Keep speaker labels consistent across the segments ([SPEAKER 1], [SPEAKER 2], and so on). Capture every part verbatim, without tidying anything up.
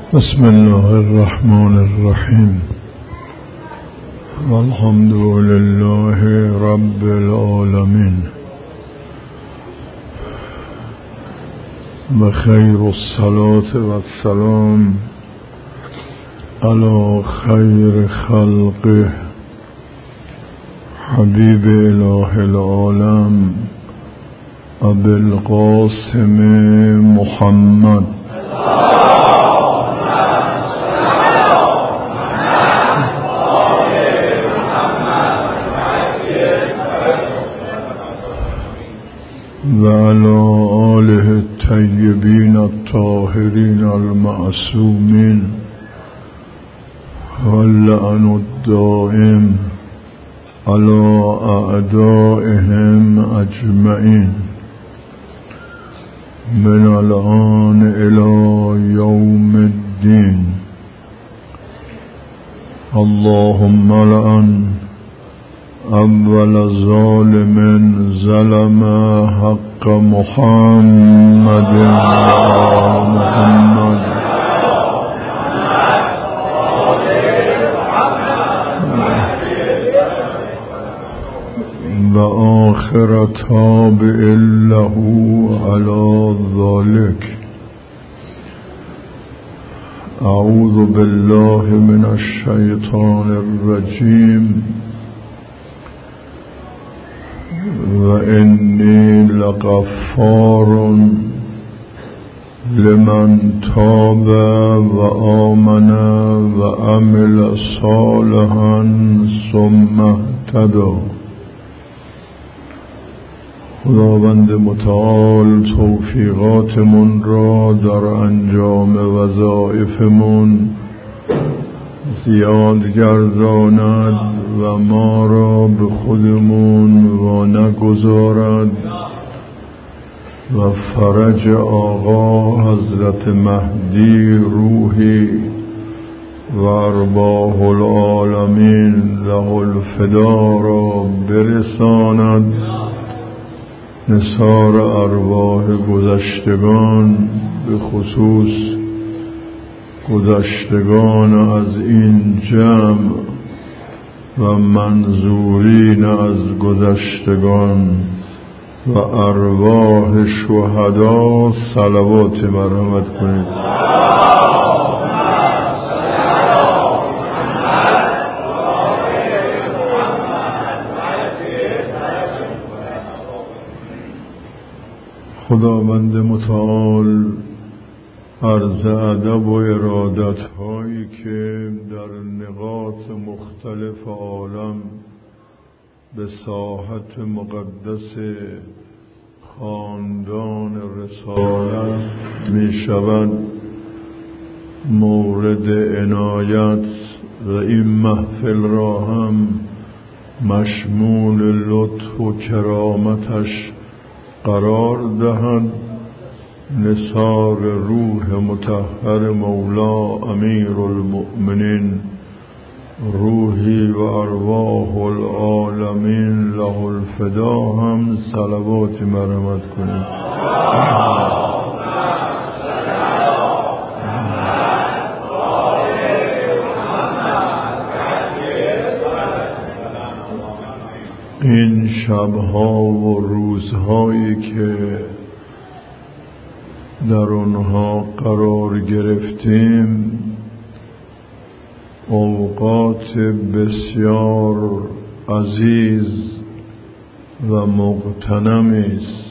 [SPEAKER 1] بسم الله الرحمن الرحیم والحمد لله رب العالمین و خیر الصلاة و السلام علی خیر خلقه حبیب اله العالم ابی القاسم محمد و علی آله الطیبین الطاهرین المعصومین واللعن الدائم علی اعدائهم اجمعین من الآن الی یوم الدین. اللهم لعن اول ظالم ظلم حق محمد محمد و آخر تابع له علی ذلك. اعوذ بالله من الشیطان الرجیم و انی لغفار لمن تاب و آمن و عمل صالحا ثم اهتدی. خداوند متعال توفیقاتمون را در انجام وظایفمون زیاد گرداند و ما را به خودمون و نگذارد و فرج آقا حضرت مهدی روحی و ارواح العالمین له الفدا را برساند. نثار ارواح گذشتگان به خصوص گذشتگان از این جمع و منظورین از گذشتگان و ارواح شهدا صلوات مرحمت کنید. خداوند متعال عرض ادب و ارادت هایی که در نقاط مختلف عالم به ساحت مقدس خاندان رسالت می شود مورد عنایت و این محفل را هم مشمول لطف و کرامتش قرار دهند. نثار روح مطهر مولا امیر المؤمنین روحی و ارواح العالمین له الفدا هم صلوات مرحمت کنید. این شبها و روزهایی که در آنها قرار گرفتیم اوقات بسیار عزیز و مغتنمی است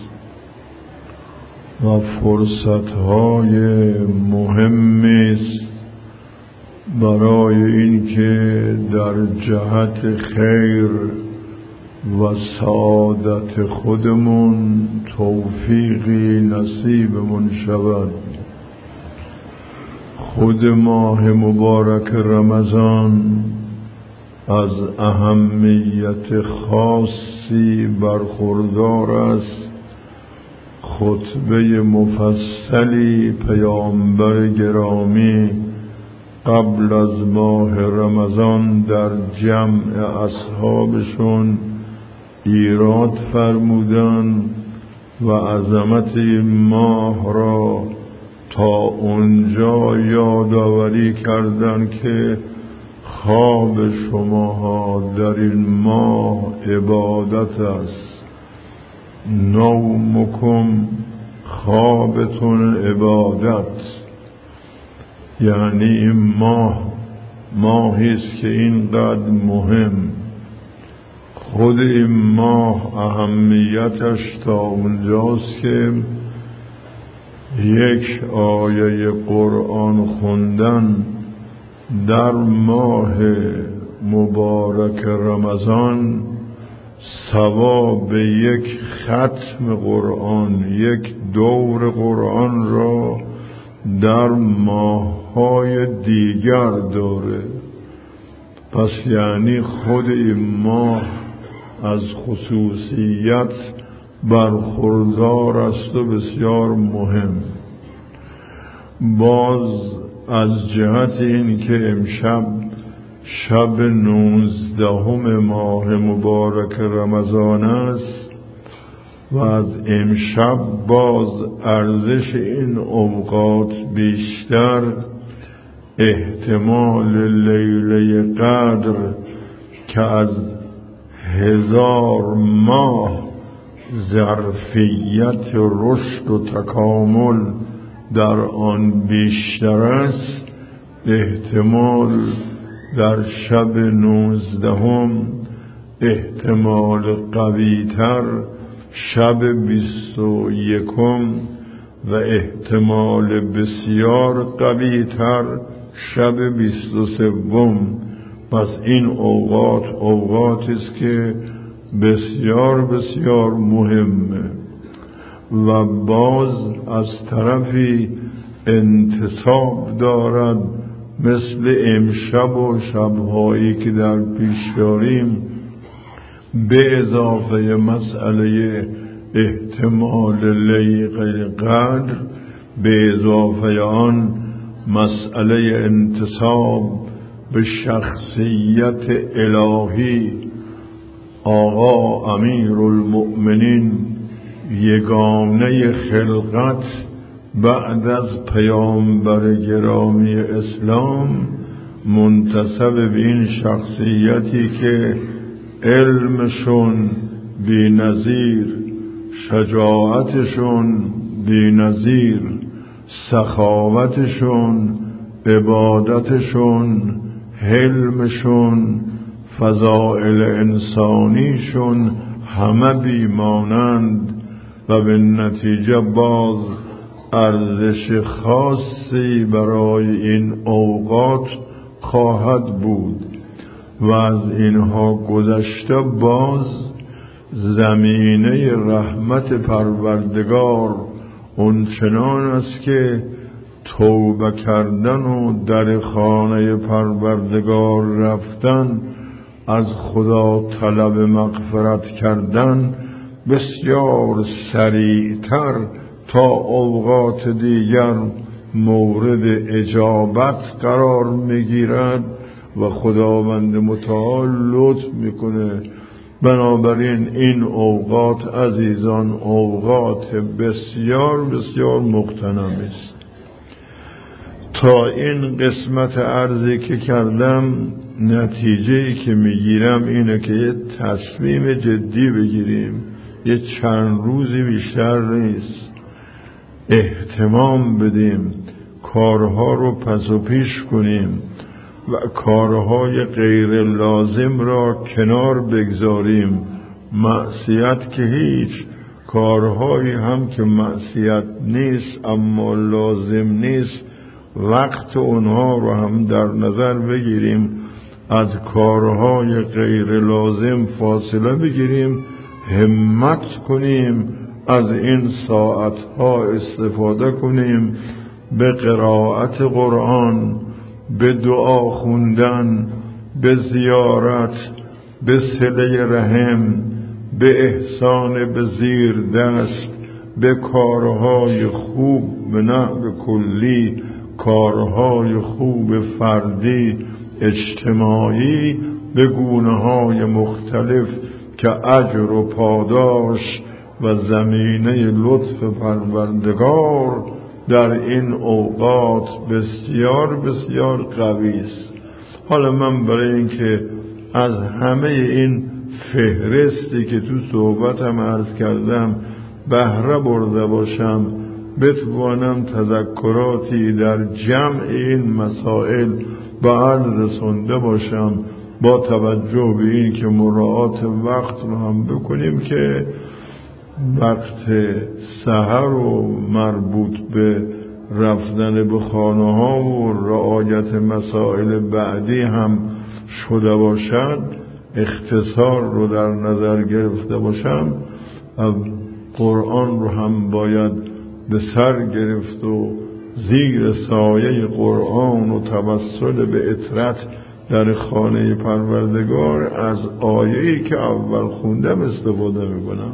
[SPEAKER 1] و فرصتهای مهمی است برای اینکه در جهت خیر و سعادت خودمون توفیقی نصیبمون شود. خود ماه مبارک رمضان از اهمیت خاصی برخوردار است. خطبه مفصلی پیامبر گرامی قبل از ماه رمضان در جمع اصحابشون ایراد فرمودند و عظمت این ماه را تا اونجا یادآوری کردن که خواب شماها در این ماه عبادت است. نومکم، خوابتون عبادت. یعنی این ماه ماهی است که اینقدر مهم. خود این ماه اهمیتش تا اونجاست که یک آیه قرآن خوندن در ماه مبارک رمضان ثواب یک ختم قرآن، یک دور قرآن را در ماه‌های دیگر داره. پس یعنی خود این ماه از خصوصیت برخوردار است و بسیار مهم. باز از جهت این که امشب شب نوزدهم ماه مبارک رمضان است و از امشب باز ارزش این اوقات بیشتر، احتمال لیله قدر که از هزار ماه ظرفیت رشد و تکامل در آن بیشتر است، احتمال در شب نوزدهم احتمال قویتر شب بیست و یکم و احتمال بسیار قویتر شب بیست و سوم. پس این اوقات اوقاتی است که بسیار بسیار مهمه و باز از طرفی انتصاب دارد، مثل امشب و شبهایی که در پیش داریم، به اضافه مسئله احتمال لیله قدر، به اضافه آن مسئله انتصاب به شخصیت الهی آقا امیر المؤمنین، یگانه خلقت بعد از پیامبر گرامی اسلام، منتسب به این شخصیتی که علمشون بی نظیر، شجاعتشون بی نظیر، سخاوتشون، عبادتشون، حلمشون، فضائل انسانیشون همه بیمانند و به نتیجه باز ارزش خاصی برای این اوقات خواهد بود و از اینها گذشته باز زمینه رحمت پروردگار اونچنان است که توبه کردن و در خانه پروردگار رفتن، از خدا طلب مغفرت کردن بسیار سریعتر تا اوقات دیگر مورد اجابت قرار میگیرد و خداوند متعال لطف میکنه. بنابراین این اوقات عزیزان اوقات بسیار بسیار مغتنم است. تا این قسمت عرضی که کردم، نتیجه‌ای که میگیرم اینه که یه تصمیم جدی بگیریم، یه چند روزی بیشتر نیست، اهتمام بدیم، کارها رو پس و پیش کنیم و کارهای غیر لازم را کنار بگذاریم. معصیت که هیچ، کارهایی هم که معصیت نیست اما لازم نیست، وقت اونها رو هم در نظر بگیریم، از کارهای غیر لازم فاصله بگیریم، همت کنیم از این ساعتها استفاده کنیم به قرائت قرآن، به دعا خوندن، به زیارت، به صله رحم، به احسان به زیر دست، به کارهای خوب به نحو کلی، کارهای خوب فردی اجتماعی به گونه‌های مختلف که اجر و پاداش و زمینه لطف پروردگار در این اوقات بسیار بسیار قوی است. حالا من برای اینکه از همه این فهرستی که تو صحبتم عرض کردم بهره برده باشم، بتوانم تذکراتی در جمع این مسائل به عرض رسونده باشم، با توجه به این که مراعات وقت رو هم بکنیم که وقت سحر و مربوط به رفتن به خانه ها و رعایت مسائل بعدی هم شده باشد، اختصار رو در نظر گرفته باشم. قرآن رو هم باید به سر گرفت و زیر سایه قرآن و توسل به اطرت در خانه پروردگار از آیه‌ای که اول خوندم استفاده میکنم.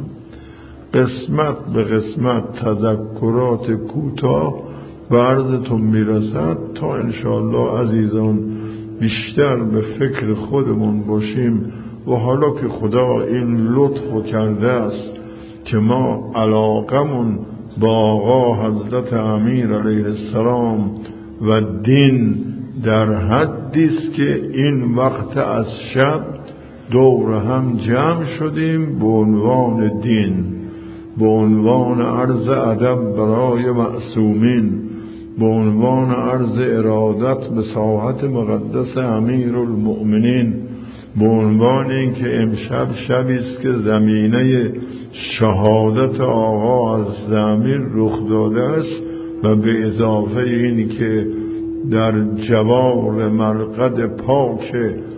[SPEAKER 1] قسمت به قسمت تذکرات کوتاه به عرضتون میرسد تا انشاءالله عزیزان بیشتر به فکر خودمون باشیم و حالا که خدا این لطف کرده است که ما علاقمون با آقا حضرت امیر علیه السلام و دین در حدی است که این وقت از شب دور هم جمع شدیم به عنوان دین، به عنوان عرض ادب برای معصومین، به عنوان عرض ارادت به ساحت مقدس امیر المؤمنین، به عنوان اینکه امشب شبی است که زمینه شهادت آقا از امیر رخ داده است و به اضافه این که در جوار مرقد پاک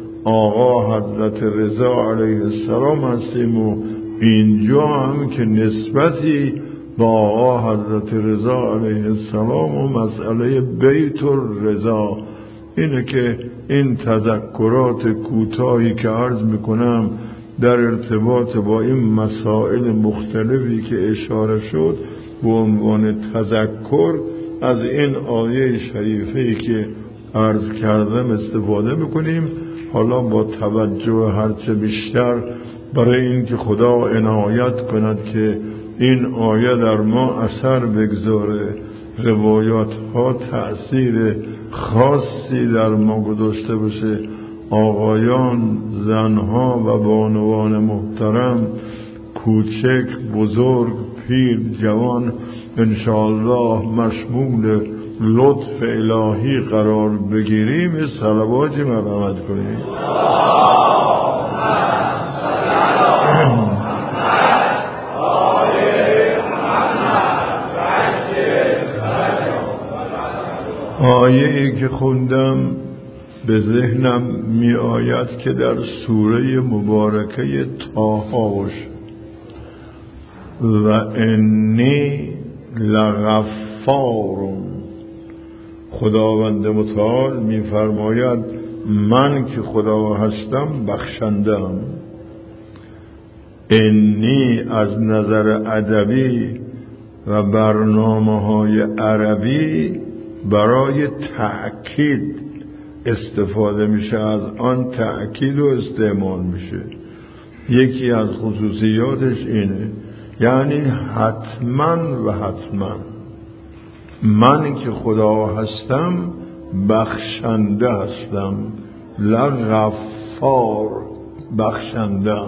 [SPEAKER 1] آقا حضرت رضا علیه السلام هستیم و اینجا هم که نسبتی با آقا حضرت رضا علیه السلام و مسئله بیت الرضا اینه که این تذکرات کوتاهی که عرض میکنم در ارتباط با این مسائل مختلفی که اشاره شد به عنوان تذکر از این آیه شریفه‌ای که عرض کردم استفاده میکنیم. حالا با توجه هرچه بیشتر برای این که خدا عنایت کند که این آیه در ما اثر بگذاره، روایات ها تأثیر خاصی در ما گذاشته باشه، آقایان، زنها و بانوان محترم، کوچک، بزرگ، پیر، جوان انشاءالله مشمول لطف الهی قرار بگیریم. صلواتی مرحمت کنیم. آیه‌ای که خوندم به ذهنم می آید که در سوره مبارکه طه باشه و انی لغفار. خداوند متعال می فرماید من که خدا هستم بخشندم. انی از نظر ادبی و برنامه های عربی برای تأکید استفاده میشه، از آن تأکید و استعمال میشه. یکی از خصوصیاتش اینه، یعنی حتما و حتما من که خدا هستم بخشنده هستم. لغفار، بخشندم.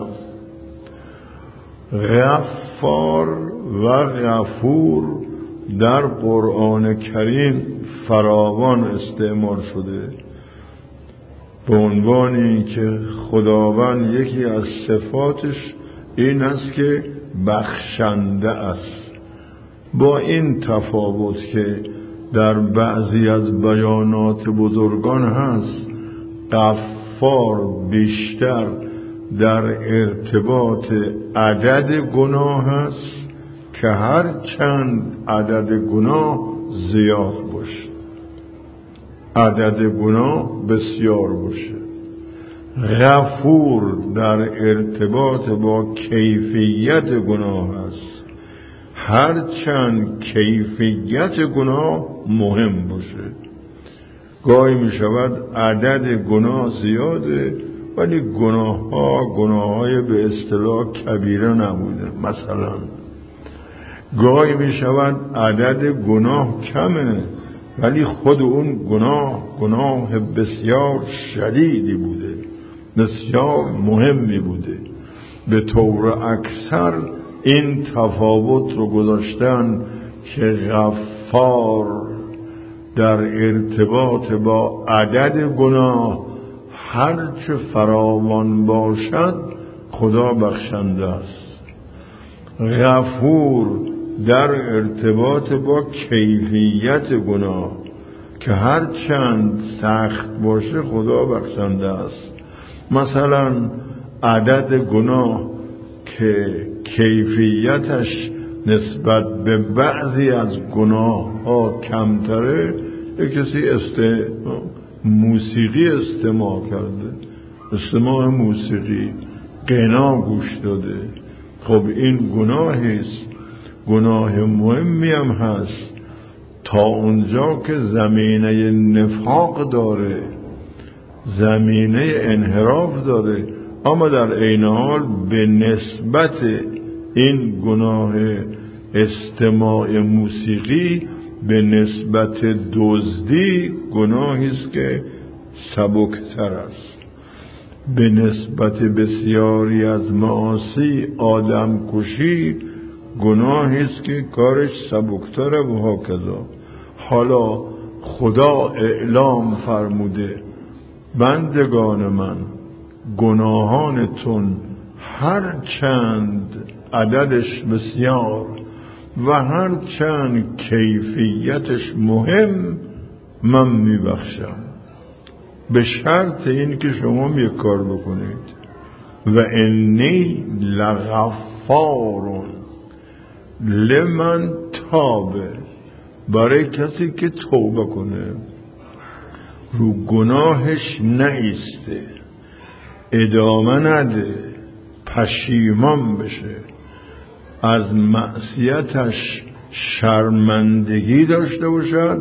[SPEAKER 1] غفار و غفور در قرآن کریم فراوان استعمال شده به عنوان این که خداوند یکی از صفاتش این است که بخشنده است، با این تفاوت که در بعضی از بیانات بزرگان هست غفار بیشتر در ارتباط عدد گناه هست که هر چند عدد گناه زیاد باشه، عدد گناه بسیار باشه. غفور در ارتباط با کیفیت گناه است، هر چند کیفیت گناه مهم باشه. گاهی می شود عدد گناه زیاده ولی گناه ها گناه های به اصطلاح کبیره نبوده. مثلا گاهی می شود عدد گناه کمه ولی خود اون گناه گناه بسیار شدیدی بوده، بسیار مهمی بوده. به طور اکثر این تفاوت رو گذاشتن که غفار در ارتباط با عدد گناه هرچه فراوان باشد خدا بخشنده است. غفور در ارتباط با کیفیت گناه که هرچند سخت باشه خدا بخشنده است. مثلا عدد گناه که کیفیتش نسبت به بعضی از گناه ها کمتره، یک کسی است موسیقی استماع کرده، استماع موسیقی، غنا گوش داده، خب این گناهی است، گناه مهمی هم هست تا اونجا که زمینه نفاق داره، زمینه انحراف داره، اما در عین حال به نسبت این گناه استماع موسیقی به نسبت دزدی گناهی است که سبکتر است. به نسبت بسیاری از معاصی آدم کشی گناهی است که کارش سبکتره و هاکذا. حالا خدا اعلام فرموده بندگان من گناهانتون هر چند عددش بسیار و هر چند کیفیتش مهم من میبخشم، به شرط این که شما می کار بکنید. و انی لغفارون لمن تابه، برای کسی که توبه کنه، رو گناهش نایسته، ادامه نده، پشیمان بشه، از معصیتش شرمندگی داشته باشد،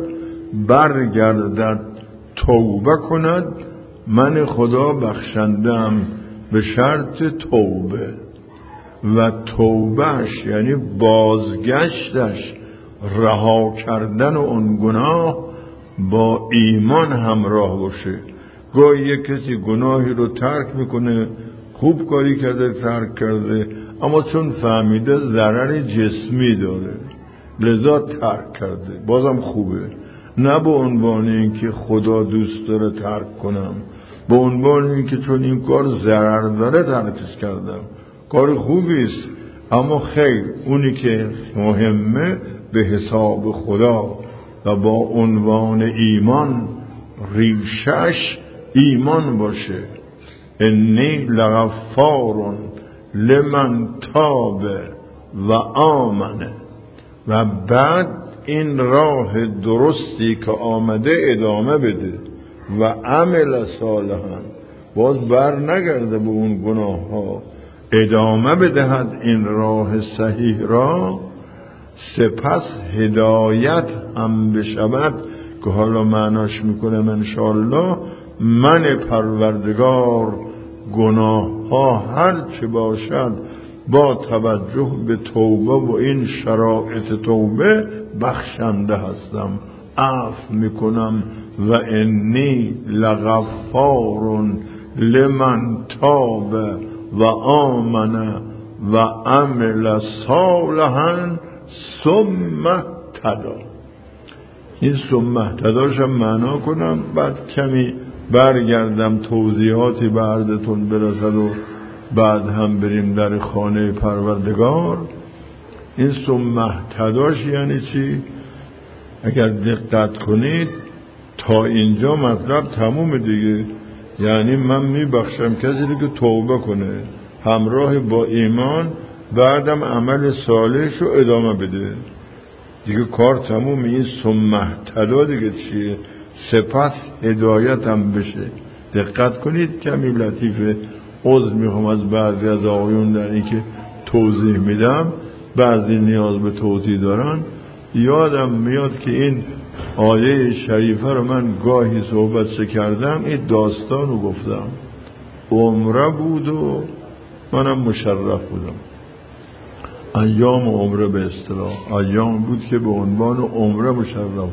[SPEAKER 1] برگردد توبه کند، من خدا بخشندم به شرط توبه. و توبهش یعنی بازگشتش، رها کردن اون گناه با ایمان همراه باشه. گاهی یک کسی گناهی رو ترک میکنه، خوب کاری کرده ترک کرده، اما چون فهمیده ضرر جسمی داره لذا ترک کرده، بازم خوبه، نه به عنوان اینکه خدا دوست داره ترک کنم، به عنوان اینکه چون این کار ضرر داره ترکش کردم. کار خوبی است، اما خیر اونی که مهمه به حساب خدا و با عنوان ایمان، ریشش ایمان باشه. انی لغفار لمن تاب و آمنه. و بعد این راه درستی که آمده ادامه بده و عمل صالحا، باز بر نگرده به اون گناه ها، ادامه بدهد این راه صحیح را، سپس هدایت هم بشود که حالا معناش میکنم انشاءالله من پروردگار گناه ها هر چه باشد با توجه به توبه و این شرایط توبه بخشنده هستم، عفو میکنم. و انی لغفار لمن تاب و آمن و عمل صالحا ثم اهتدی. این ثم اهتدیش هم معنا کنم، بعد کمی برگردم توضیحاتی به عرضتون برسد و بعد هم بریم در خانه پروردگار. این ثم اهتدیش یعنی چی؟ اگر دقت کنید تا اینجا مطلب تموم دیگه، یعنی من میبخشم کسی که توبه کنه همراه با ایمان، بعدم عمل صالحش رو ادامه بده، دیگه کار تموم. این ثم اهتدی دیگه چیه؟ سپس هدایت هم بشه. دقت کنید کمی لطیفه، عذر میخوام از بعضی از آقایون در این که توضیح میدم، بعضی نیاز به توضیح دارن. یادم میاد که این آیه شریفه رو من گاهی صحبت کردم، این داستان رو گفتم، عمره بود و منم مشرف بودم. ایام عمره به اصطلاح ایام بود که به عنوان عمره مشرف بود.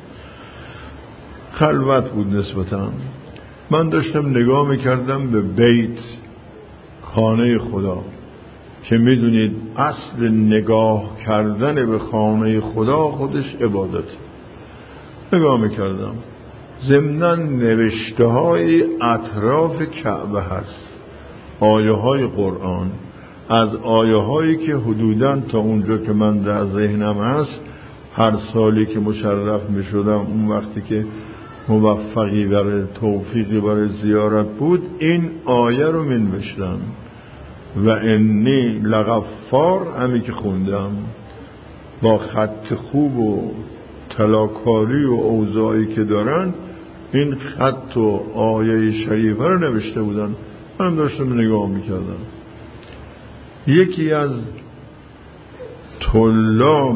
[SPEAKER 1] خلوت بود نسبتاً. من داشتم نگاه میکردم به بیت، خانه خدا، که میدونید اصل نگاه کردن به خانه خدا خودش عبادت. نگاه میکردم ضمناً نوشته های اطراف کعبه هست، آیه های قرآن، از آیه هایی که حدوداً تا اونجا که من در ذهنم هست هر سالی که مشرف می شدم، اون وقتی که موفقی برای توفیقی برای زیارت بود، این آیه رو می نوشتم و انی لغفار، همی که خوندم با خط خوب و تلاکاری و اوضاعی که دارن این خط و آیه شریفه رو نوشته بودن. من داشتم نگاه میکردم. یکی از طلاب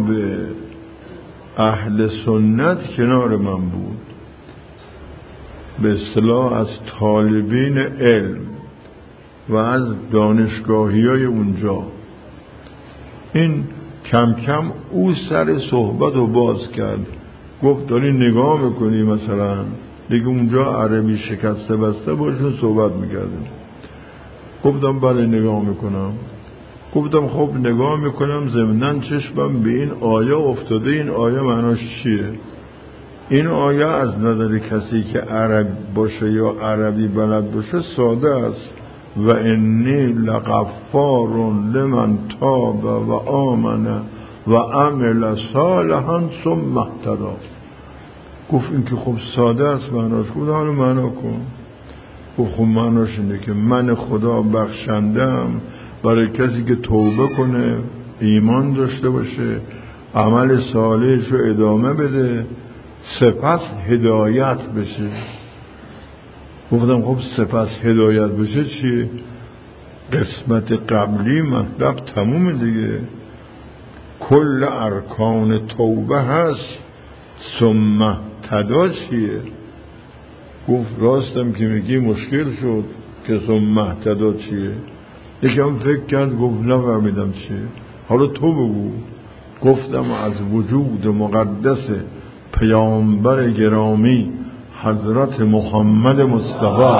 [SPEAKER 1] اهل سنت کنار من بود، به اصطلاح از طالبین علم و از دانشگاهی های اونجا. این کم کم او سر صحبت رو باز کرد، گفت داری نگاه میکنی مثلا دیگه اونجا عربی شکسته بسته باشون صحبت میکردیم. گفتم بله نگاه میکنم. گفتم خب نگاه میکنم ضمناً چشمم به این آیه افتاده، این آیه معناش چیه؟ این آیه از نظر کسی که عرب باشه یا عربی بلد باشه ساده است. و انی لغفار لمن تاب و آمن و عمل صالحا ثم اهتدی. گفت این که خب ساده است معناش. گفت حالا معنا کن. گفت خب معناش اینه که من خدا بخشندم برای کسی که توبه کنه، ایمان داشته باشه، عمل صالحش رو ادامه بده، سپس هدایت بشه. گفتم خب سپس هدایت بشه چیه؟ قسمت قبلی مطلب تموم دیگه. کل ارکان توبه هست، ثم اهتدی چیه؟ گفت راستم که میگی مشکل شد که ثم اهتدی چیه؟ یکم فکر کرد، گفت نفهمیدم چیه، حالا تو بگو. گفتم از وجود مقدس پیامبر گرامی حضرت محمد مصطفی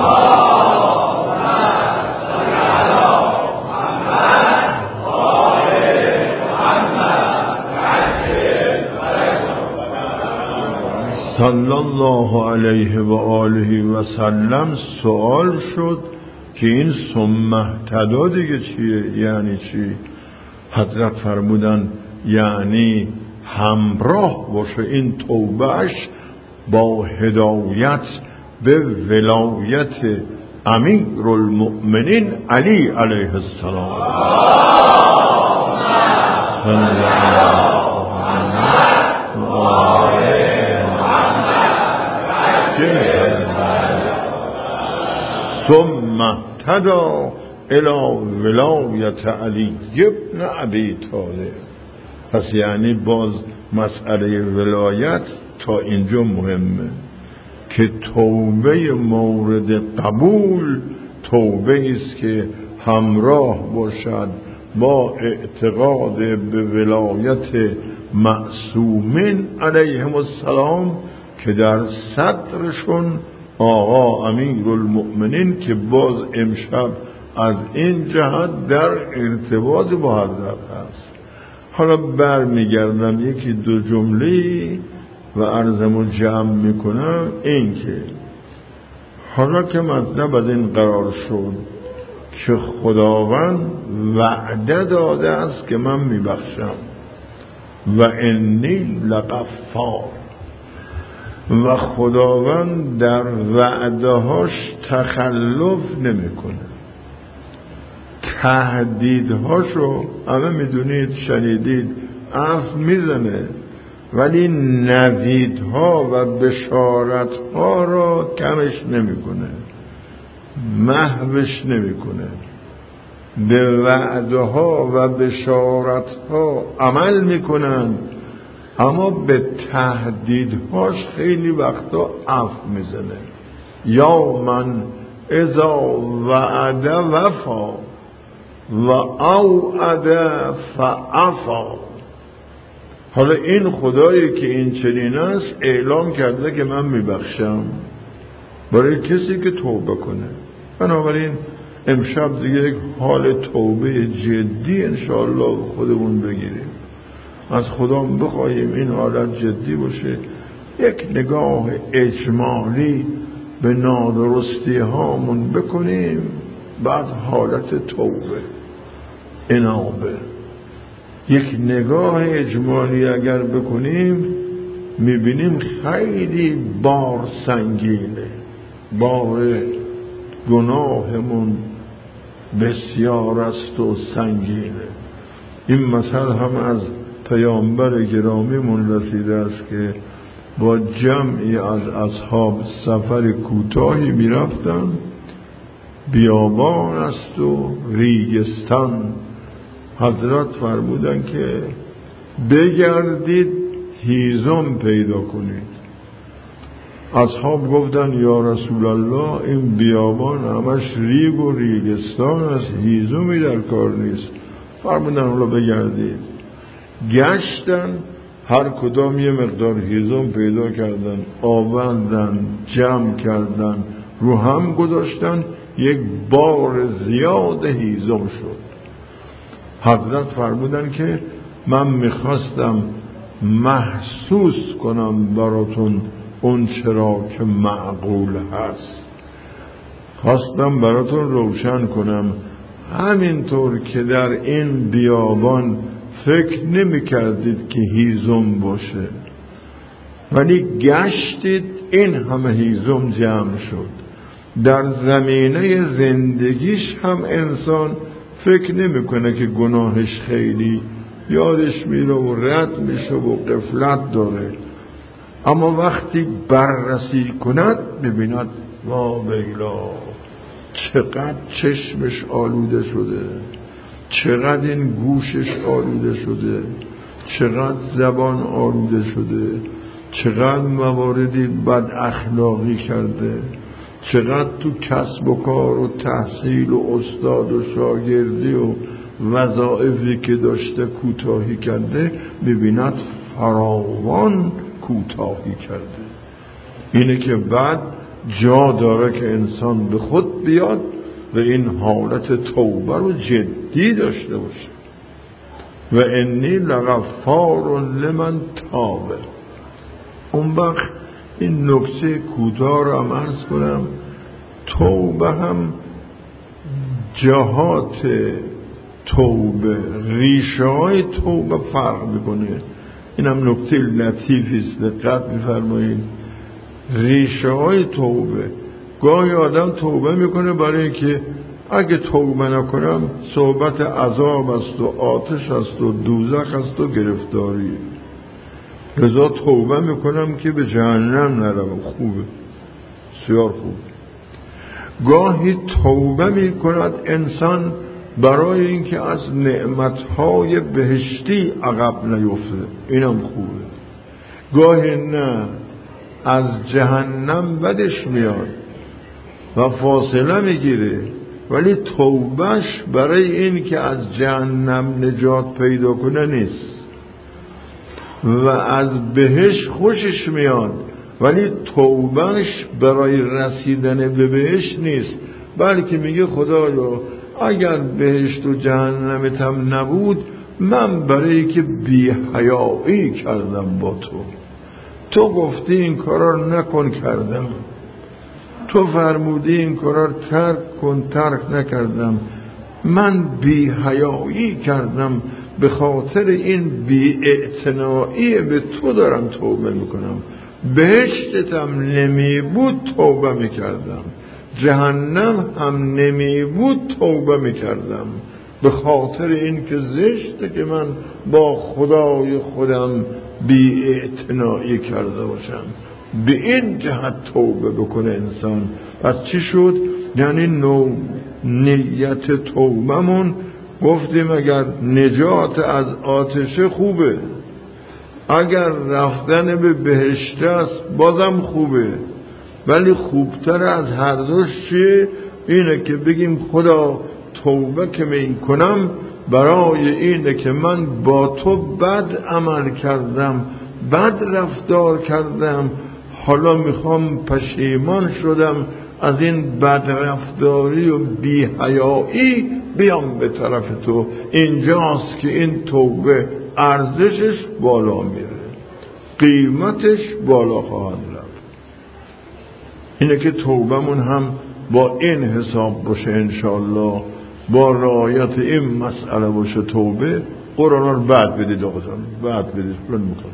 [SPEAKER 1] صلی الله علیه و آله و سلم سوال شد که این ثم اهتدی دیگه چیه؟ یعنی چی؟ حضرت فرمودن یعنی همراه باشه این توبهش با هدایت به ولایت امیرالمؤمنین علی علیه السلام. ثم اهتدی الی ولایت علی ابن ابی طالب. پس یعنی باز مسئله ولایت تا اینجا مهمه که توبه مورد قبول توبه است که همراه باشد با اعتقاد به ولایت معصومین علیهم السلام که در صدرشون آقا امیرالمؤمنین که باز امشب از این جهت در ارتباط با حضرت هست. حالا بر میگردم یکی دو جمله و عرضمو جمع میکنم. این که حالا که مطلب از این قرار شد که خداوند وعده داده است که من میبخشم و انی لغفار، و خداوند در وعده هاش تخلف نمیکنه. تهدیدهاشو همه میدونید، شنیدید، عفو میزنه، ولی نویدها و بشارتها را کمش نمیکنه، محوش نمیکنه. به وعده ها و بشارت ها عمل میکنن، اما به تهدیدهاش خیلی وقتا عفو میزنه. یا من اذا وعده وفا، و اوعد فعفا. حالا این خدایی که این چنین است اعلام کرده که من میبخشم برای کسی که توبه کنه. بنابراین امشب دیگه یک حال توبه جدی انشاءالله خودمون بگیریم، از خدا بخواهیم این حالت جدی باشه، یک نگاه اجمالی به نادرستی هامون بکنیم، بعد حالت توبه انابه. یک نگاه اجمالی اگر بکنیم میبینیم خیلی بار سنگینه، بار گناهمون بسیار است و سنگینه. این مثل هم از پیامبر گرامیمون رسیده است که با جمعی از اصحاب سفر کوتاهی میرفتن، بیابان است و ریگستان. حضرت فرمودن که بگردید هیزم پیدا کنید. اصحاب گفتن یا رسول الله این بیابان همش ریگ و ریگستان است، هیزمی در کار نیست. فرمودن حالا بگردید. گشتن، هر کدام یه مقدار هیزم پیدا کردن، آوردن، جمع کردن، رو هم گذاشتن، یک بار زیاد هیزم شد. حضرت فرمودن که من میخواستم محسوس کنم براتون اون چرا که معقول هست، خواستم براتون روشن کنم. همینطور که در این بیابان فکر نمی کردید که هیزم باشه، ولی گشتید این همه هیزم جمع شد. در زمینه زندگیش هم انسان فکر نمی کنه که گناهش خیلی یادش میره و رد میشه و غفلت داره، اما وقتی بررسی کند ببیند وا ویلا چقدر چشمش آلوده شده، چقدر این گوشش آلوده شده، چقدر زبان آلوده شده، چقدر مواردی بد اخلاقی کرده، چقدر تو کسب و کار و تحصیل و استاد و شاگردی و وظایفی که داشته کوتاهی کرده، ببیند فراوان کوتاهی کرده. اینه که بعد جا داره که انسان به خود بیاد و این حالت توبه رو جدی داشته باشه. و انی لغفار لمن تاب. اون وقت این نکته کوتاه رو هم عرض کنم، توبه هم جهات توبه، ریشه های توبه فرق میکنه. این هم نکته لطیفی است، دقت بفرمایید. ریشه های توبه، گاهی آدم توبه میکنه برای اینکه اگه توبه نکنم صحبت عذاب است و آتش است و دوزخ است و گرفتاری، لذا توبه میکنم که به جهنم نروم. خوبه، بسیار خوب. گاهی توبه میکند انسان برای اینکه از نعمتهای بهشتی عقب نیفته، اینم خوبه. گاهی نه، از جهنم بدش میاد و فاصله میگیره، ولی توبهش برای این که از جهنم نجات پیدا کنه نیست. و از بهشت خوشش میاد، ولی توبهش برای رسیدن به بهشت نیست، بلکه میگه خدایا اگر بهشت و جهنمتم نبود، من برای که بی حیایی کردم با تو، تو گفتی این کارا نکن کردم، تو فرمودی این کارا ترک کن ترک نکردم، من بی حیایی کردم، به خاطر این بی اعتنایی به تو دارم توبه میکنم. بهشتتم نمی بود توبه میکردم، جهنم هم نمی بود توبه میکردم، به خاطر این که زشته که من با خدای خودم بی اعتنایی کرده باشم. به این جهت توبه بکنه انسان. پس چی شد؟ یعنی نوع نیت توبهمون گفتیم اگر نجات از آتش خوبه، اگر رفتن به بهشت است بازم خوبه، ولی خوبتر از هر دوش چیه؟ اینه که بگیم خدا توبه که می کنم برای اینه که من با تو بد عمل کردم، بد رفتار کردم، حالا میخوام پشیمان شدم از این بد رفتاری و بی حیایی بیام به طرف تو. اینجاست که این توبه ارزشش بالا میره، قیمتش بالا خواهد رفت. اینه که توبهمون هم با این حساب باشه انشاءالله، با رعایت این مسئله باشه. توبه قرآن رو بعد بدید آقایان، بعد بدید پلان میکنم.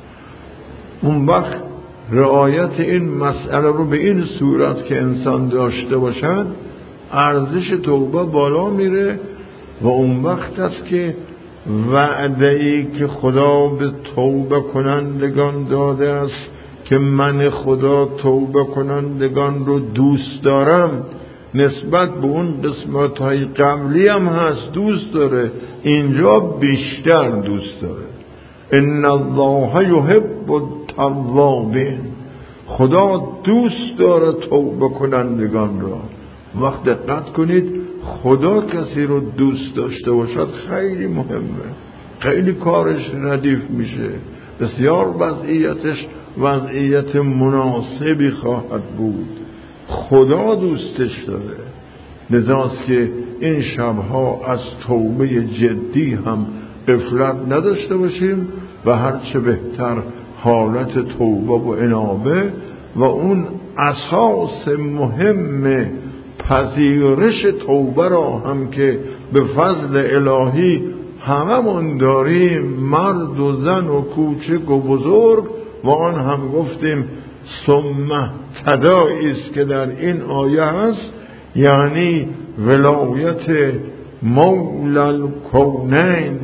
[SPEAKER 1] اون وقت رعایت این مسئله رو به این صورت که انسان داشته باشد، ارزش توبه بالا میره. و اون وقت است که وعده‌ای که خدا به توبه کنندگان داده است که من خدا توبه کنندگان رو دوست دارم، نسبت به اون قسمت‌های قبلی هم هست، دوست داره، اینجا بیشتر دوست داره. ان الله یحب التوابین، خدا دوست داره توبه کنندگان را. وقت دقت کنید، خدا کسی رو دوست داشته باشد خیلی مهمه، خیلی کارش ردیف میشه، بسیار وضعیتش وضعیت مناسبی خواهد بود. خدا دوستش داره. لذاست که این شبها از توبه جدی هم غفلت نداشته باشیم و هرچه بهتر حالت توبه و انابه و اون اساس مهم پذیرش توبه را هم که به فضل الهی هممون داریم، مرد و زن و کوچک و بزرگ، و آن هم گفتیم ثم تداعی است که در این آیه هست، یعنی ولایت مولا الکونین،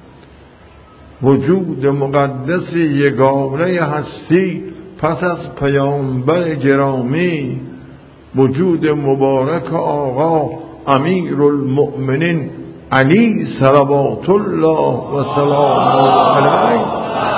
[SPEAKER 1] وجود مقدس یگانه هستی پس از پیامبر گرامی، وجود مبارک آقا امیر المؤمنین علی صلوات الله و سلام علیه.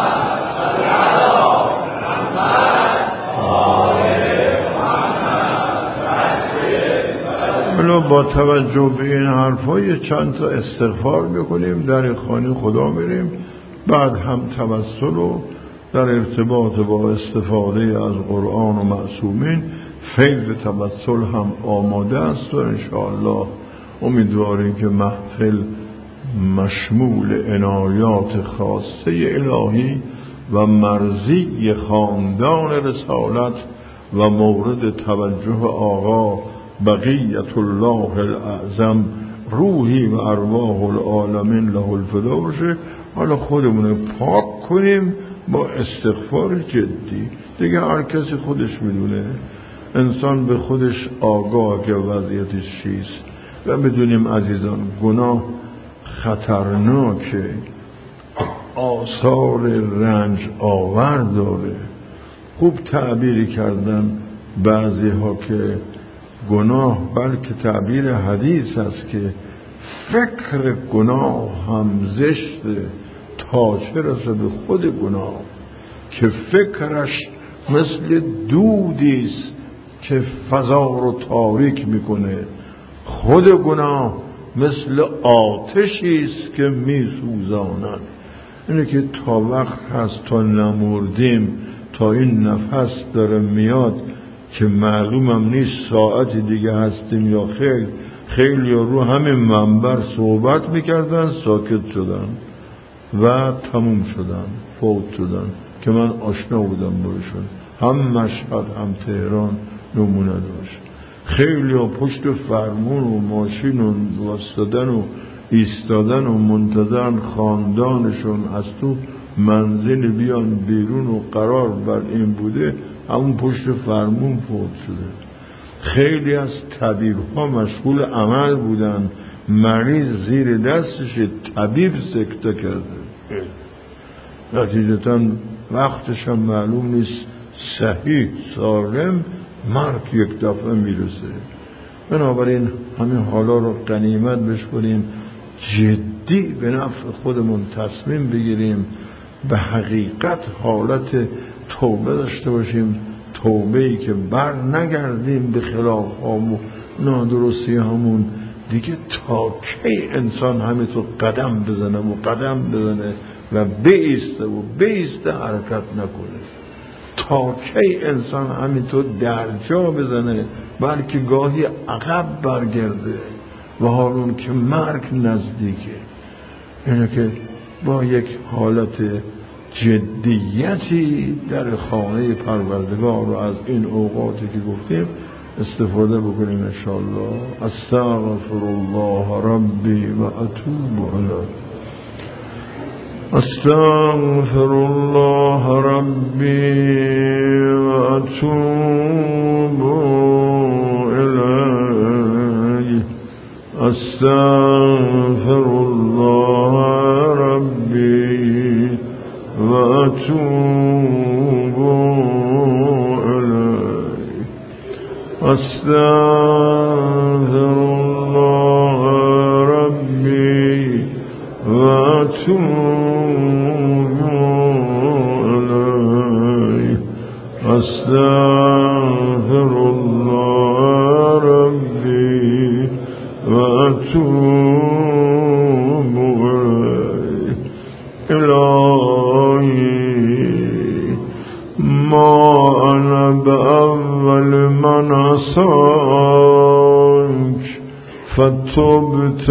[SPEAKER 1] حالا با توجه به این حرفای چند تا استغفار میکنیم، در خانه خدا میریم، بعد هم توسل و در ارتباط با استفاده از قرآن و معصومین فیض توسل هم آماده است و انشاءالله امیدواریم که محفل مشمول عنایات خاصه الهی و مرضی خاندان رسالت و مورد توجه آقا بقیت الله الاعظم روحی و ارواح العالمین له الفدا باشه. حالا خودمون پاک کنیم با استغفار جدی. دیگه هر کسی خودش میدونه، انسان به خودش آگاه که وضعیتش چیست. و بدونیم عزیزان گناه خطرناکه، آثار رنج آور داره. خوب تعبیری کردن بعضی ها که گناه بلکه تعبیر حدیث است که فکر گناه هم زشته تا چه رسه به خود گناه، که فکرش مثل دودیست که فضا رو تاریک میکنه. خود گناه مثل آتشیست که میسوزاند. اینه که تا وقت هست تا نمردیم، تا این نفس داره میاد که معلومم نیست ساعتی دیگه هستیم یا خیلی خیلی رو همین منبر صحبت میکردن، ساکت شدن و تموم شدن، فوت شدن که من آشنا بودم باشون. هم مشهد هم تهران نمونه داشت. خیلی ها پشت فرمون و ماشین و وستادن و ایستادن و منتظرن خاندانشون از تو منزل بیان بیرون و قرار بر این بوده، همون پشت فرمون فوت شده. خیلی از طبیب‌ها مشغول عمل بودن، مریض زیر دستش، طبیب سکته کرده، نتیجتاً وقتش هم معلوم نیست، صحیح سالم مرگ یک دفعه میرسه. بنابراین همین حالا رو غنیمت بشکنیم، جدی به نفع خودمون تصمیم بگیریم، به حقیقت حالت توبه داشته باشیم، توبه‌ای که بر نگردیم به خلاف ها و نادرستی همون، دیگه تا کی انسان همینطور قدم بزنه و قدم بزنه و بایسته و بایسته حرکت نکنه؟ تا کی انسان همینطور در جا بزنه بلکه گاهی عقب برگرده و حالون که مرگ نزدیکه؟ اینه که با یک حالت جدیتی در خانه پروردگار رو از این اوقاتی که گفتیم استفاده بکنیم انشاءالله. استغفر الله ربی و اتوب الیه. استغفر الله ربی و اتوب الیه. استغفر الله ربی و اتوب الیه. استغفر الله ربی و اتوب الیه. استغفر الله ربی و اتوب الیه. الهی ما انا باول من عصاک فتبت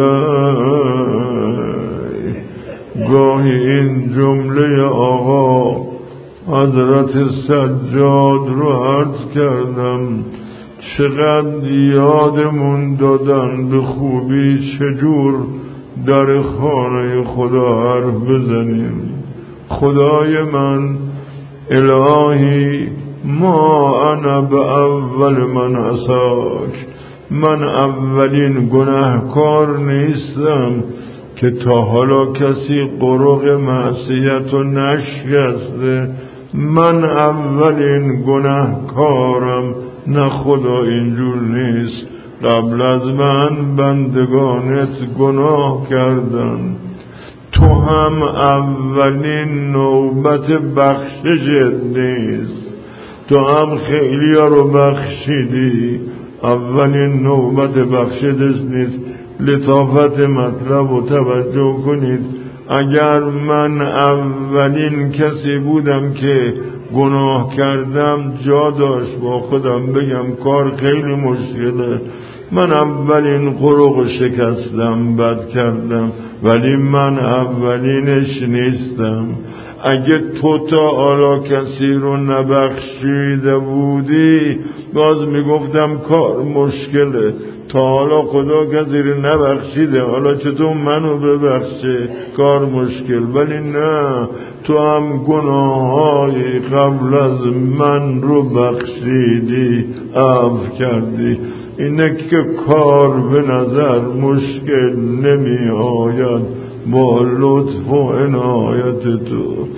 [SPEAKER 1] علی. گاهی این جمله آقا حضرت سجاد رو عرض کردم، چقدر یادمون دادن به خوبی چجور در خانه خدا حرف بزنیم. خدای من، الهی ما انا به اول من عصاک، من اولین گناهکار نیستم که تا حالا کسی قرق معصیت و نشکسته. من اولین گناهکارم، نه خدا اینجور نیست. قبل از من بندگانت گناه کردن، تو هم اولین نوبت بخششت نیست. تو هم خیلی ها رو بخشیدی، اولین نوبت بخششت نیست. لطافت مطلب و توجه کنید. اگر من اولین کسی بودم که گناه کردم، جا داشت با خودم بگم کار خیلی مشکله، من اولین قرق شکستم، بد کردم، ولی من اولینش نیستم. اگه تو تا حالا کسی رو نبخشیده بودی، باز میگفتم کار مشکله. تا حالا خدا کسی رو نبخشیده، حالا چطور منو ببخشه؟ کار مشکل. ولی نه، تو هم گناه‌های قبل از من رو بخشیدی، عفو کردی. اینه که کار به نظر مشکل نمی آید با لطف و عنایت تو.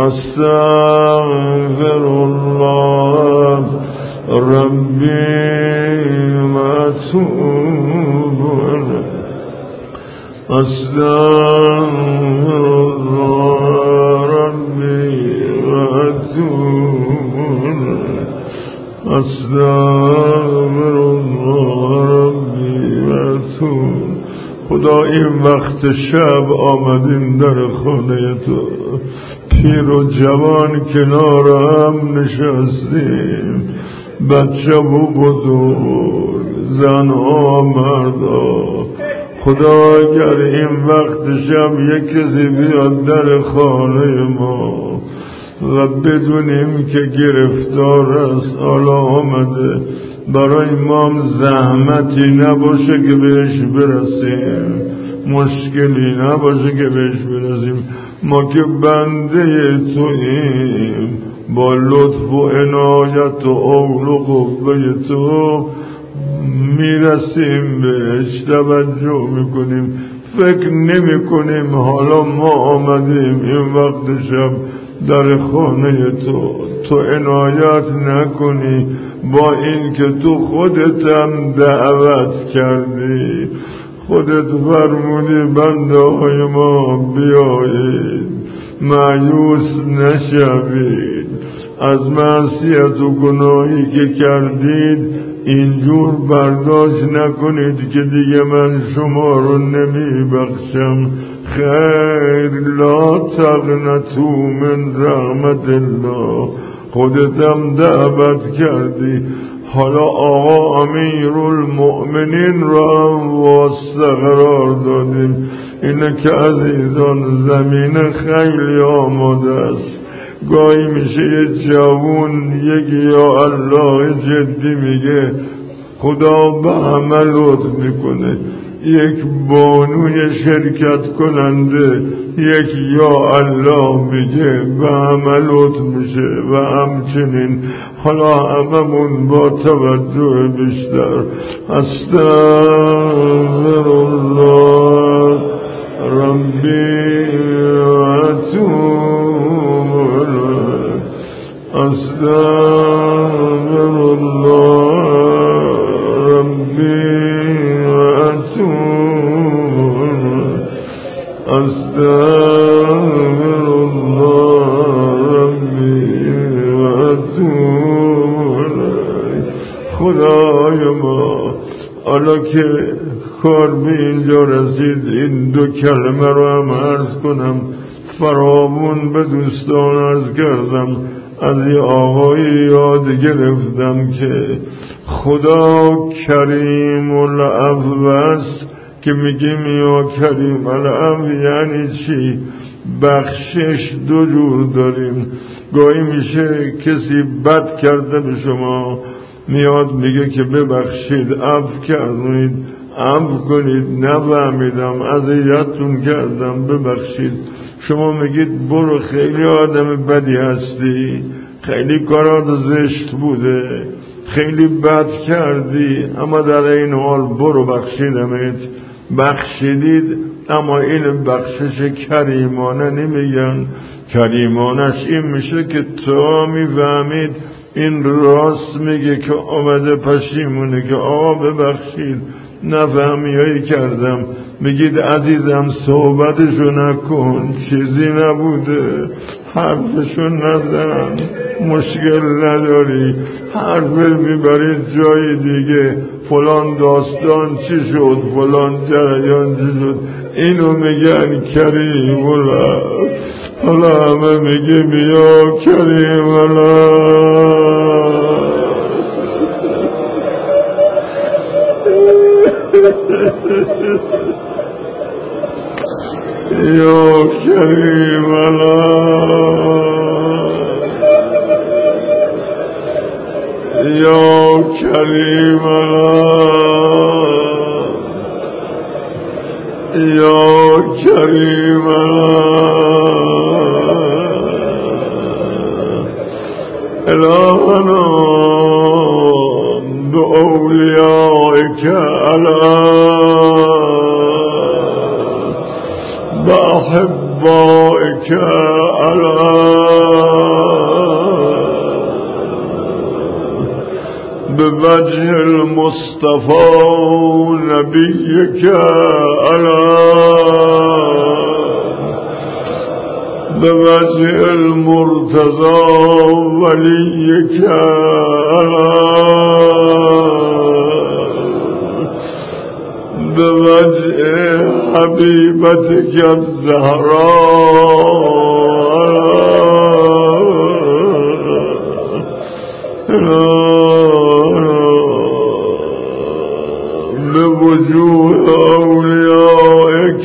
[SPEAKER 1] استغفر الله ربی و اتوب الیه. استغفر الله ربی و اتوب الیه. استغفر الله ربی و اتوب. خدا این وقت شب آمدیم در خانه تو، پیر و جوان کنار هم نشستیم، بچه و بزرگ، زن ها مردا. خدا اگر این وقت شب یک کسی بیاد در خانه ما و بدونیم که گرفتار است، حالا آمده، برای ما هم زحمتی نباشه که بهش برسیم، مشکلی نباشه که بهش برسیم. ما که بنده توییم، با لطف و عنایت و عون و قوه تو میرسیم بهش، توجه میکنیم، فکر نمی کنیم حالا ما آمدیم این وقت شب در خانه تو، تو عنایت نکنی، با این که تو خودت هم دعوت کردی، خودت فرمودی بنده های ما بیایید، مایوس نشوید، از معصیت و گناهی که کردید اینجور برداشت نکنید که دیگه من شما رو نمی بخشم. خیر، لا تقنطوا من رحمت الله. خودتم دعوت کردی، حالا آقا امیرالمؤمنین را هم واسطه قرار دادیم. اینه که عزیزان زمین خیلی آماده است. گاهی میشه یه جوون یک یا الله جدی میگه خدا به همه لطف میکنه، یک بانوی شرکت کننده یک یا الله میگه به همه لطف میشه و همچنین حالا هممون با توجه بیشتر استغفر الله ربی و اتوب الیه استغفر الله ربی و اتوب الیه استغفر الله ربی و اتوب الیه. خدای ما، حالا که کار به اینجا رسید این دو کلمه رو هم عرض کنم. فراوون به دوستان عرض کردم، از یه آقایی یاد گرفتم که خدا کریم العفو است که میگیم یا کریم العفو یعنی چی؟ بخشش دو جور داریم. گاهی میشه کسی بد کرده به شما، میاد میگه که ببخشید، عفو کردید، عفو کنید، نفهمیدم، اذیتتون کردم، ببخشید. شما میگید برو، خیلی آدم بدی هستی، خیلی کارات زشت بوده، خیلی بد کردی، اما در این حال برو بخشیدمت. بخشیدید، اما این بخشش کریمانه نمیگن. کریمانش این میشه که تا میفهمید این راست میگه که آمده پشیمونه که آقا ببخشید، نفهمیایی کردم. میگید عزیزم صحبتشو نکن، چیزی نبوده، حرفشو نزن، مشکل نداری، حرف میبرید جای دیگه، فلان داستان چی شد، فلان جریان چی شد. اینو میگن کریم الله. حالا همه میگه بیا کریم الله. یا کریم الله، یا کریم الله، یا کریم الله. الهنا بأولیائک الله، بأحبائك الله، بوجه المصطفى نبيك الله، بوجه المرتضى وليك الله، بوجه حبيبتك الزهراء، بوجوه أوليائك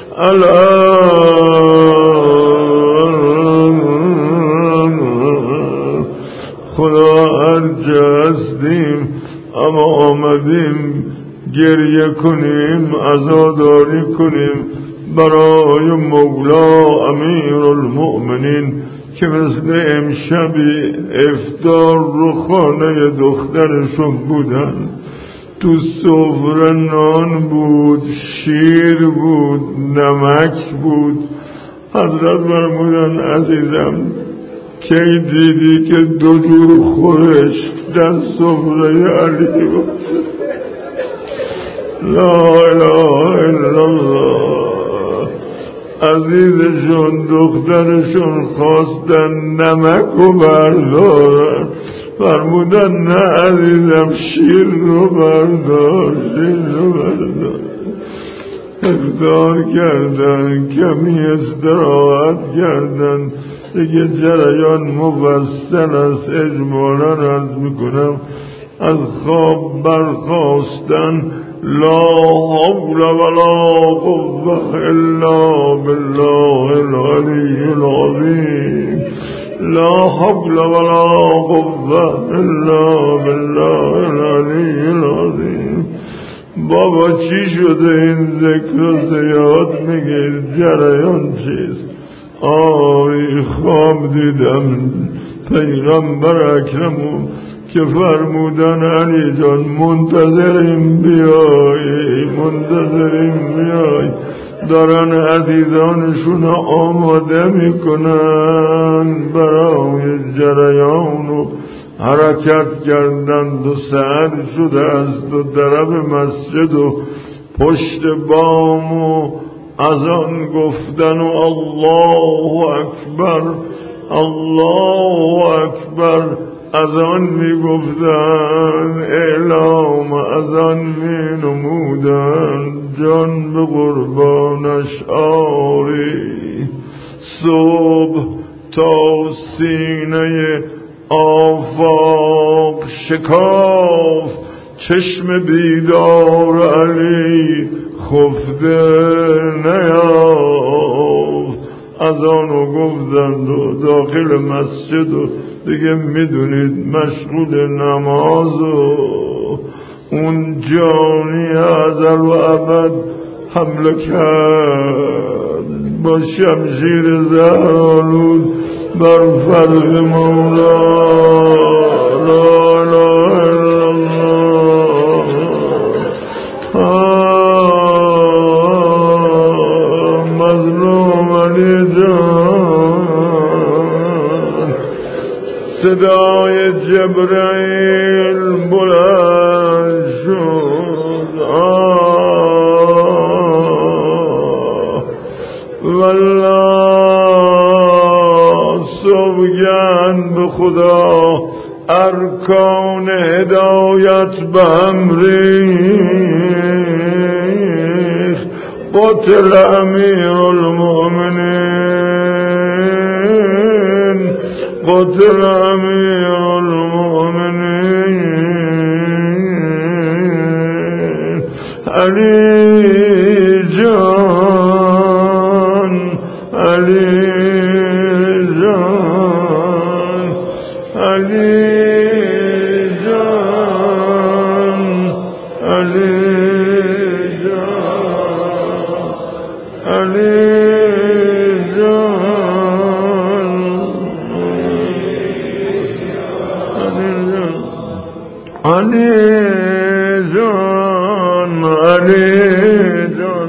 [SPEAKER 1] خدا هرجا هستیم اما آمدیم گریه کنیم، عزاداری کنیم برای مولا امیرالمؤمنین که مثل امشبی افطار رو خانه دخترشون بودن. تو سفره نان بود، شیر بود، نمک بود. حضرت فرمودن عزیزم کی دیدی که دو جور خورش در سفره علی بود؟ لا اله الا الله. عزیزشون دخترشون خواستن نمک رو بردارن، فرمودن نه عزیزم شیر رو بردار، شیر رو بردار. اختار کردن، کمی استراحت کردن، دیگه جریان مفصل است. اجمالا عرض میکنم از خواب برخاستن، لا حول ولا قوة الا بالله العلی العظیم، لا حول ولا قوة الا بالله العلی العظیم. بابا چی شده این ذکر زیاد میگید؟ جریان چیست؟ آری خواب دیدم پیغمبر اکرمو که فرمودن علی جان منتظریم بیایی، منتظریم بیایی. دارن عزیزانشون آماده میکنن برای جریان و حرکت کردند و سحر شده است و درب مسجد و پشت بام و اذان گفتن و الله اکبر الله اکبر اذان می گفتن، اعلام اذان می نمودن. جان به قربانش آری، صبح تا سینه آفاق شکاف، چشم بیدار علی خفته نیافت. اذانو گفتند و داخل مسجد و دیگه میدونید مشغول نماز و اون جانی ازل و ابد حمله کرد با شمشیر زهرآلود بر فرق مولا. لا اله الا الله. مظلوم علی جان، صدای جبرائیل بلند شد، آه والله سوگند به خدا ارکان هدایت به هم ریخت. قتل امیر المؤمنین، قتل امیر المؤمنین علی جان، علی جان، علی جان، علی جان، علی جان، علی جان، علی جان.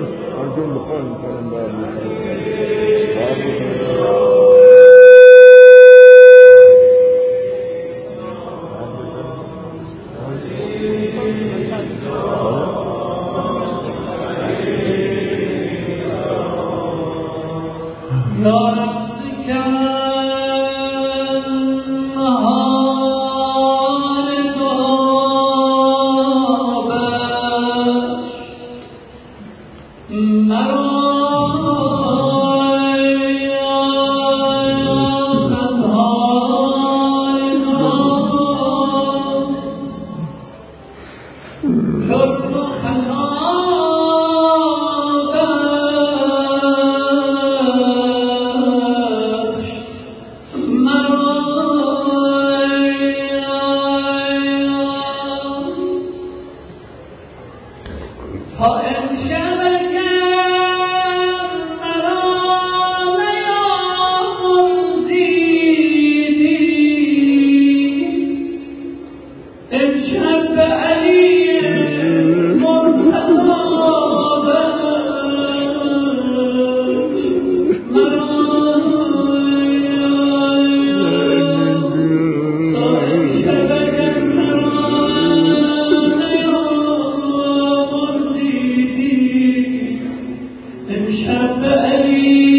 [SPEAKER 2] امشب علی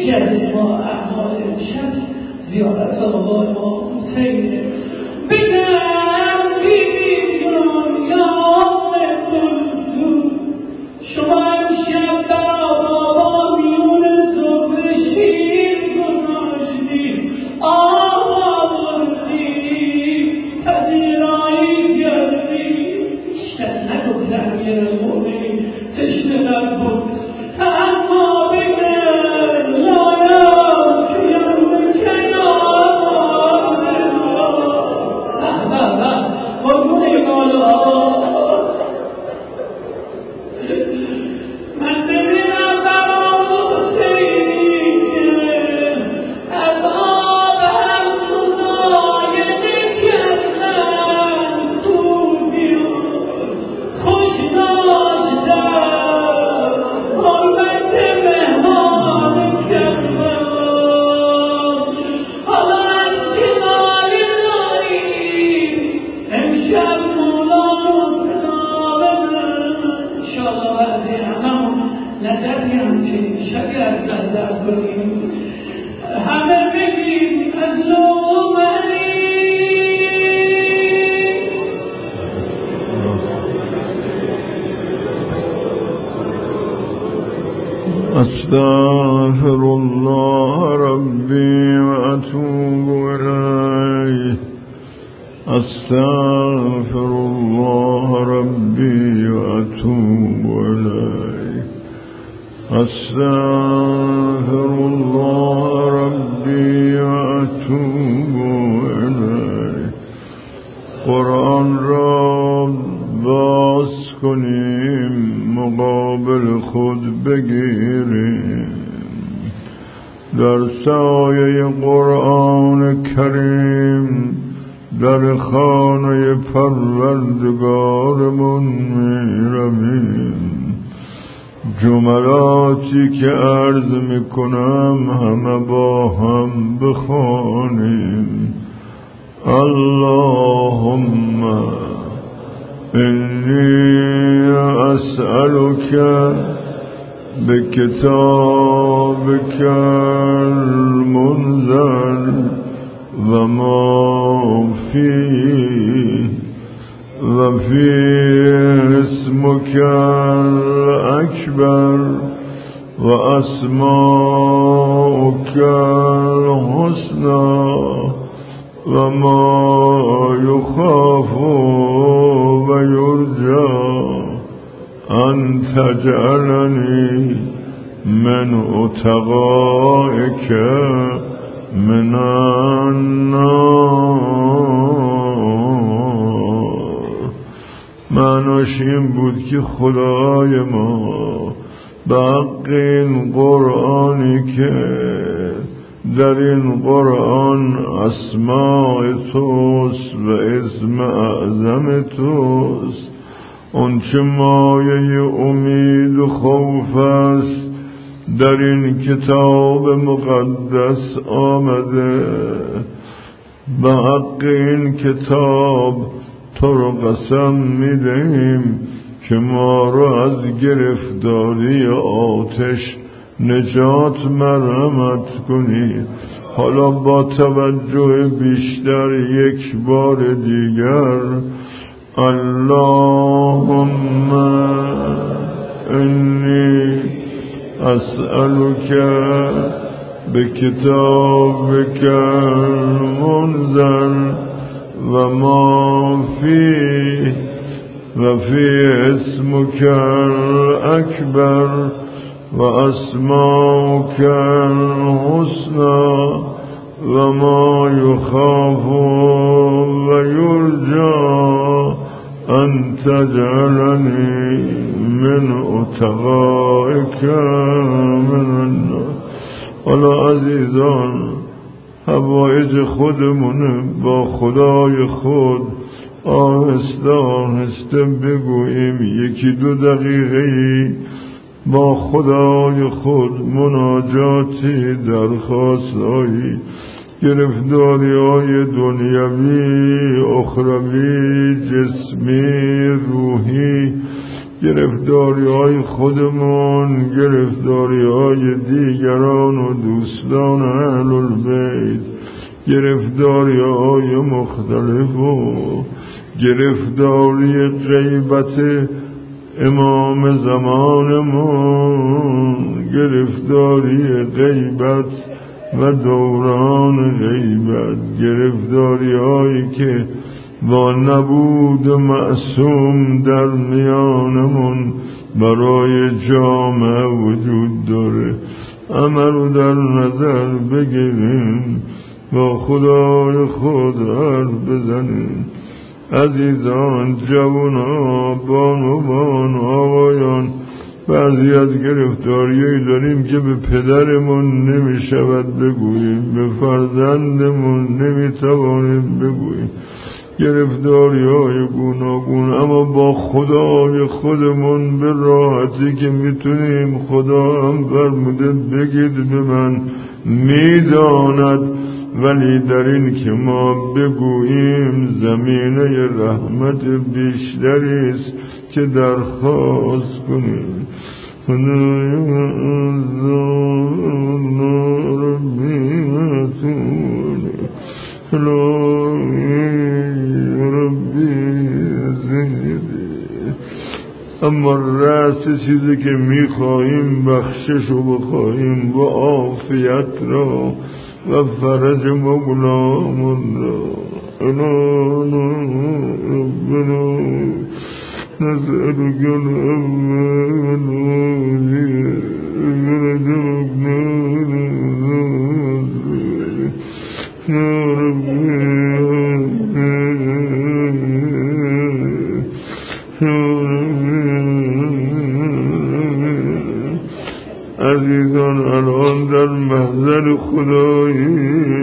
[SPEAKER 2] یکی از ما اعمال امشب زیارت آقا امام حسینه. بگم بیبی جان یا کلثوم، شما امشب برا بابا میون زهر شیر گذاشتی، آقا بردی پذیرایی کردی. هیچکس نگفت امیر مومنین تشنه نبود، اما بگم لالا کیم کنار قربون مالا. من ببینم برام حسینی که از آبم مزایده کردن خوبی و خوش داشتن، حرمت مهمان کردن. حالا از چه نالی داری امشب مولا صدا بدن. انشاءالله وقتی هممون نجفی همچین شبی از نظر کنیم، همه بگیم از لومنی.
[SPEAKER 1] استغفر الله ربي وأتوب إليه. استغفر الله ربي وأتوب إليه. استغفر الله ربي وأتوب إليه. قرآن را باز کنیم، مقابل خود بگیریم، در سایه قرآن کریم در خانه پروردگارمون میرویم. جملاتی که عرض میکنم همه با هم بخوانیم. اللهم إني أسألك بكتابك المنزل وما فيه وفي اسمك الأكبر وأسماؤك الحسنى وما يخاف ويرجى أن تجعلني من أتقائك من النار. معناش این بود که خدای ما به حق این قرآنی که در این قرآن اسماء توست و اسم اعظم توست، اون چه مایه امید و خوف است در این کتاب مقدس آمده. به حق این کتاب تو رو قسم میدهیم که ما رو از گرفتاری آتش نجات مرحمت کنی. حالا با توجه بیشتر یک بار دیگر اللهم انی اسألك بکتابک المنزل و ما فیه و فی اسمک الاکبر و اسماؤک الحسنى و ما یخاف و یرجى ان تجعلنی من اتقائک من النار. حالا عزیزان حوایج خودمونه با خدای خود آهسته آهسته بگوییم. یکی دو دقیقه با خدای خود مناجاتی درخواستایی گرفتاری های دنیوی اخروی جسمی روحی گرفتاری های خودمون، گرفتاری های دیگران و دوستان اهل البیت، گرفتاری های مختلف و گرفتاری غیبت امام زمانمون، گرفتاری غیبت و دوران غیبت، گرفتاری هایی که با نبود معصوم در میانمون برای جامعه وجود داره. عملو در نظر بگیریم، با خدای خود حرف بزنیم. عزیزان، جوانان، بانوان، آقایان، بعضی از گرفتاریایی داریم که به پدرمون نمی شود بگوییم، به فرزندمون نمی توانیم بگوییم، گرفتاری های گوناگون، اما با خدای خودمون به راحتی که میتونیم. خدا هم فرموده بگید به من میداند، ولی در این که ما بگوییم زمینه رحمت بیشتری است که درخواست کنیم. خدایا اما رأس چیزی که میخواهیم بخشش رو بخواهیم و عافیت را و فرج مولامون را. انا ربنا نسألك الأمن ورجوكنا يا ربي عزیزان، الان در محضر خدایی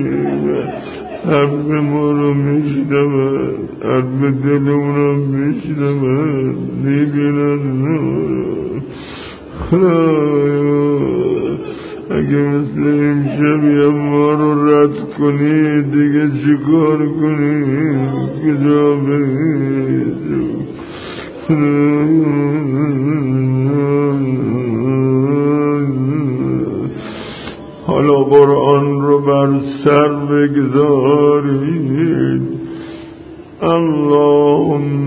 [SPEAKER 1] حرف ما رو میشنود، حرف دلمون رو میشنود، میبیند. خدایا اگه مثل این شبیه ما رو رد کنی دیگه چی کار کنیم؟ کجا بریم؟ حالا قرآن رو بر سر بگذارید. اللهم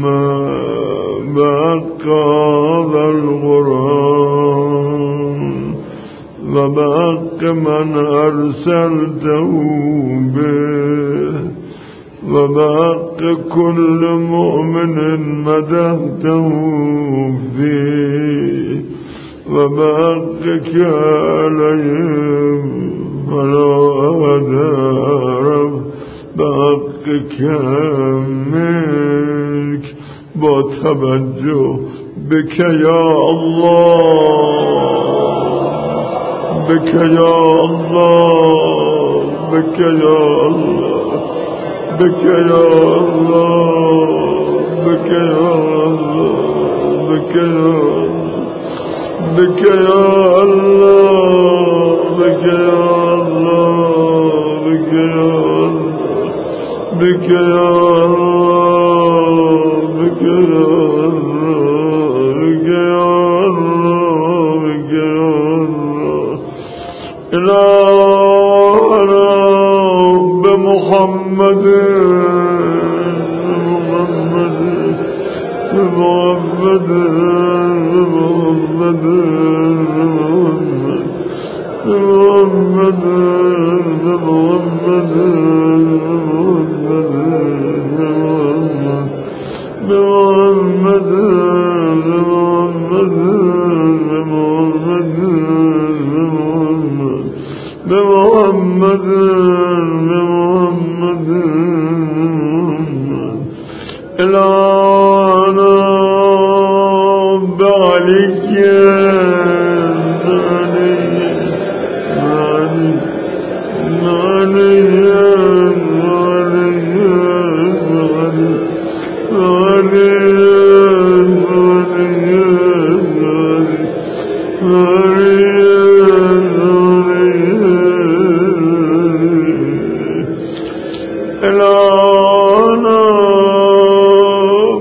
[SPEAKER 1] بحق هذا القرآن و بحق من ارسلته به و بحق كل مؤمن مدحته فيه و بحقك عليهم فلا أدارب بحقك منك. با توجه بك یا الله، بك یا الله، بك یا الله، بك یا الله، بك یا الله، بك یا الله، بك يا الله، بك يا الله، بك يا الله، بك يا الله، بك يا الله، بك يا الله، بك يا الله. إلهنا بمحمد بمحمد بمحمد بمحمد بمحمد بمحمد بمحمد بمحمد بمحمد إلهنا بعليك إلهنا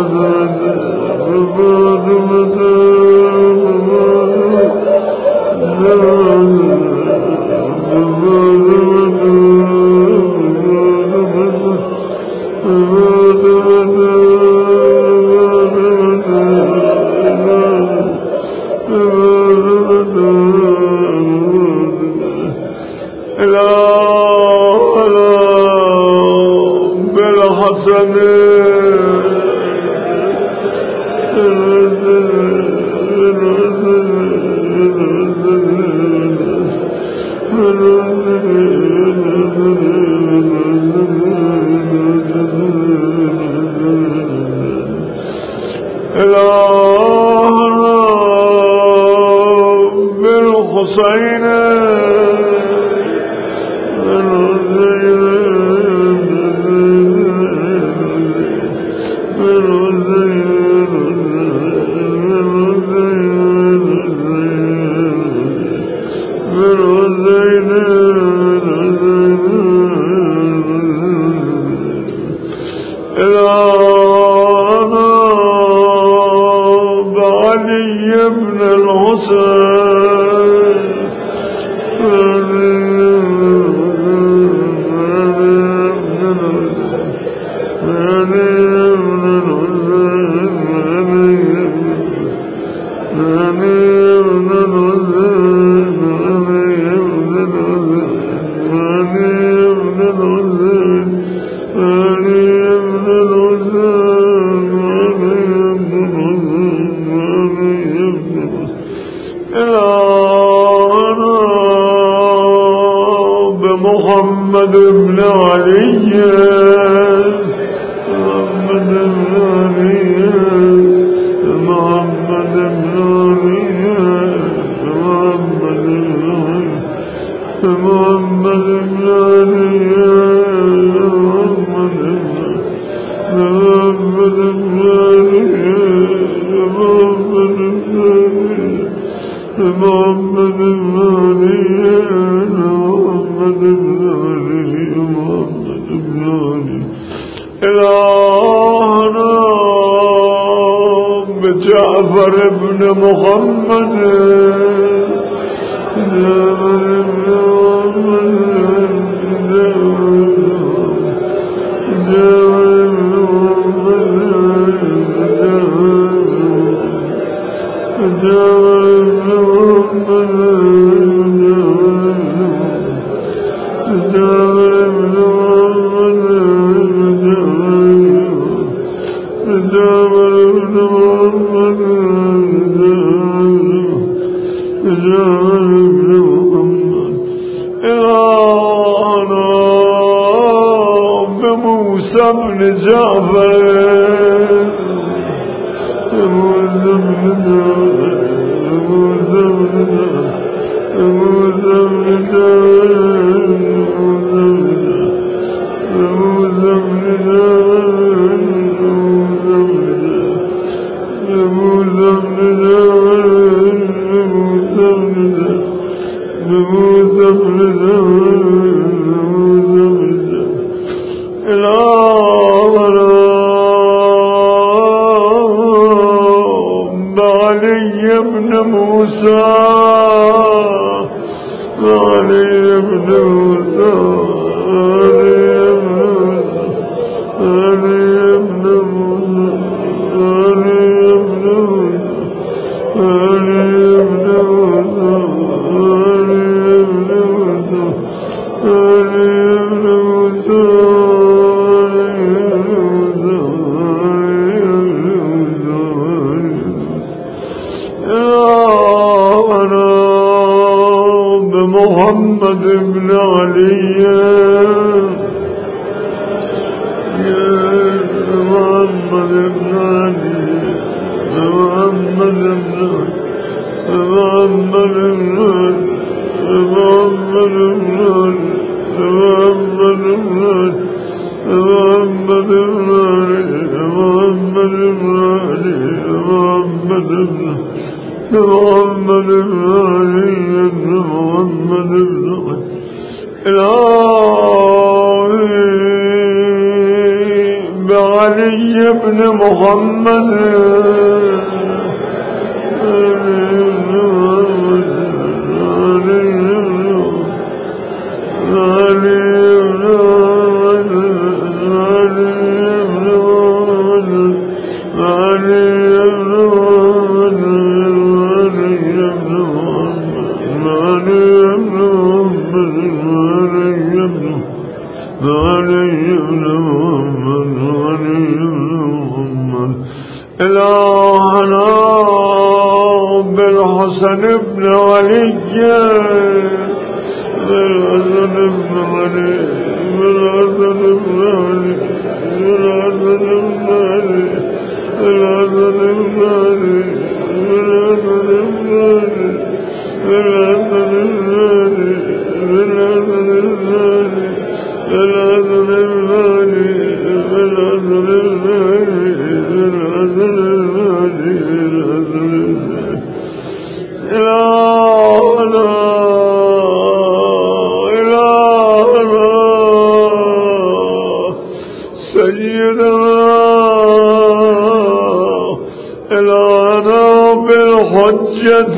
[SPEAKER 1] محمد بن علي محمد بن علي محمد بن علي محمد بن علي محمد بن علي محمد بن علي محمد بن علي محمد بن علي محمد بن علي محمد بن علي إلهنا بجعفر بن محمد جعفر بن محمد بموسى بن جعفر موسى بن جعفر موسى بن جعفر موسى بن جعفر موسى بن جعفر موسى بن جعفر موسى بن جعفر علي بن موسى علي بن موسى علي بن موسى علي بن موسى علي بن موسى علي بن موسى علي بن موسى محمد بن علي يا محمد بن علي محمد بن محمد بن محمد بن محمد بن محمد بن علي محمد بن علي محمد بن محمد بن علي محمد بن علي بعلي بن ابن محمد إلهنا بالحسن بن علي بالحسن بن علي بالحسن بن علي بالحسن بن علي بالحسن بن علي بالحسن بن علي بالحسن بن علي بالحسن بن علي بالحسن بن علي بالحسن بن علي إلهنا إلهنا سيدنا إلهنا بالحجة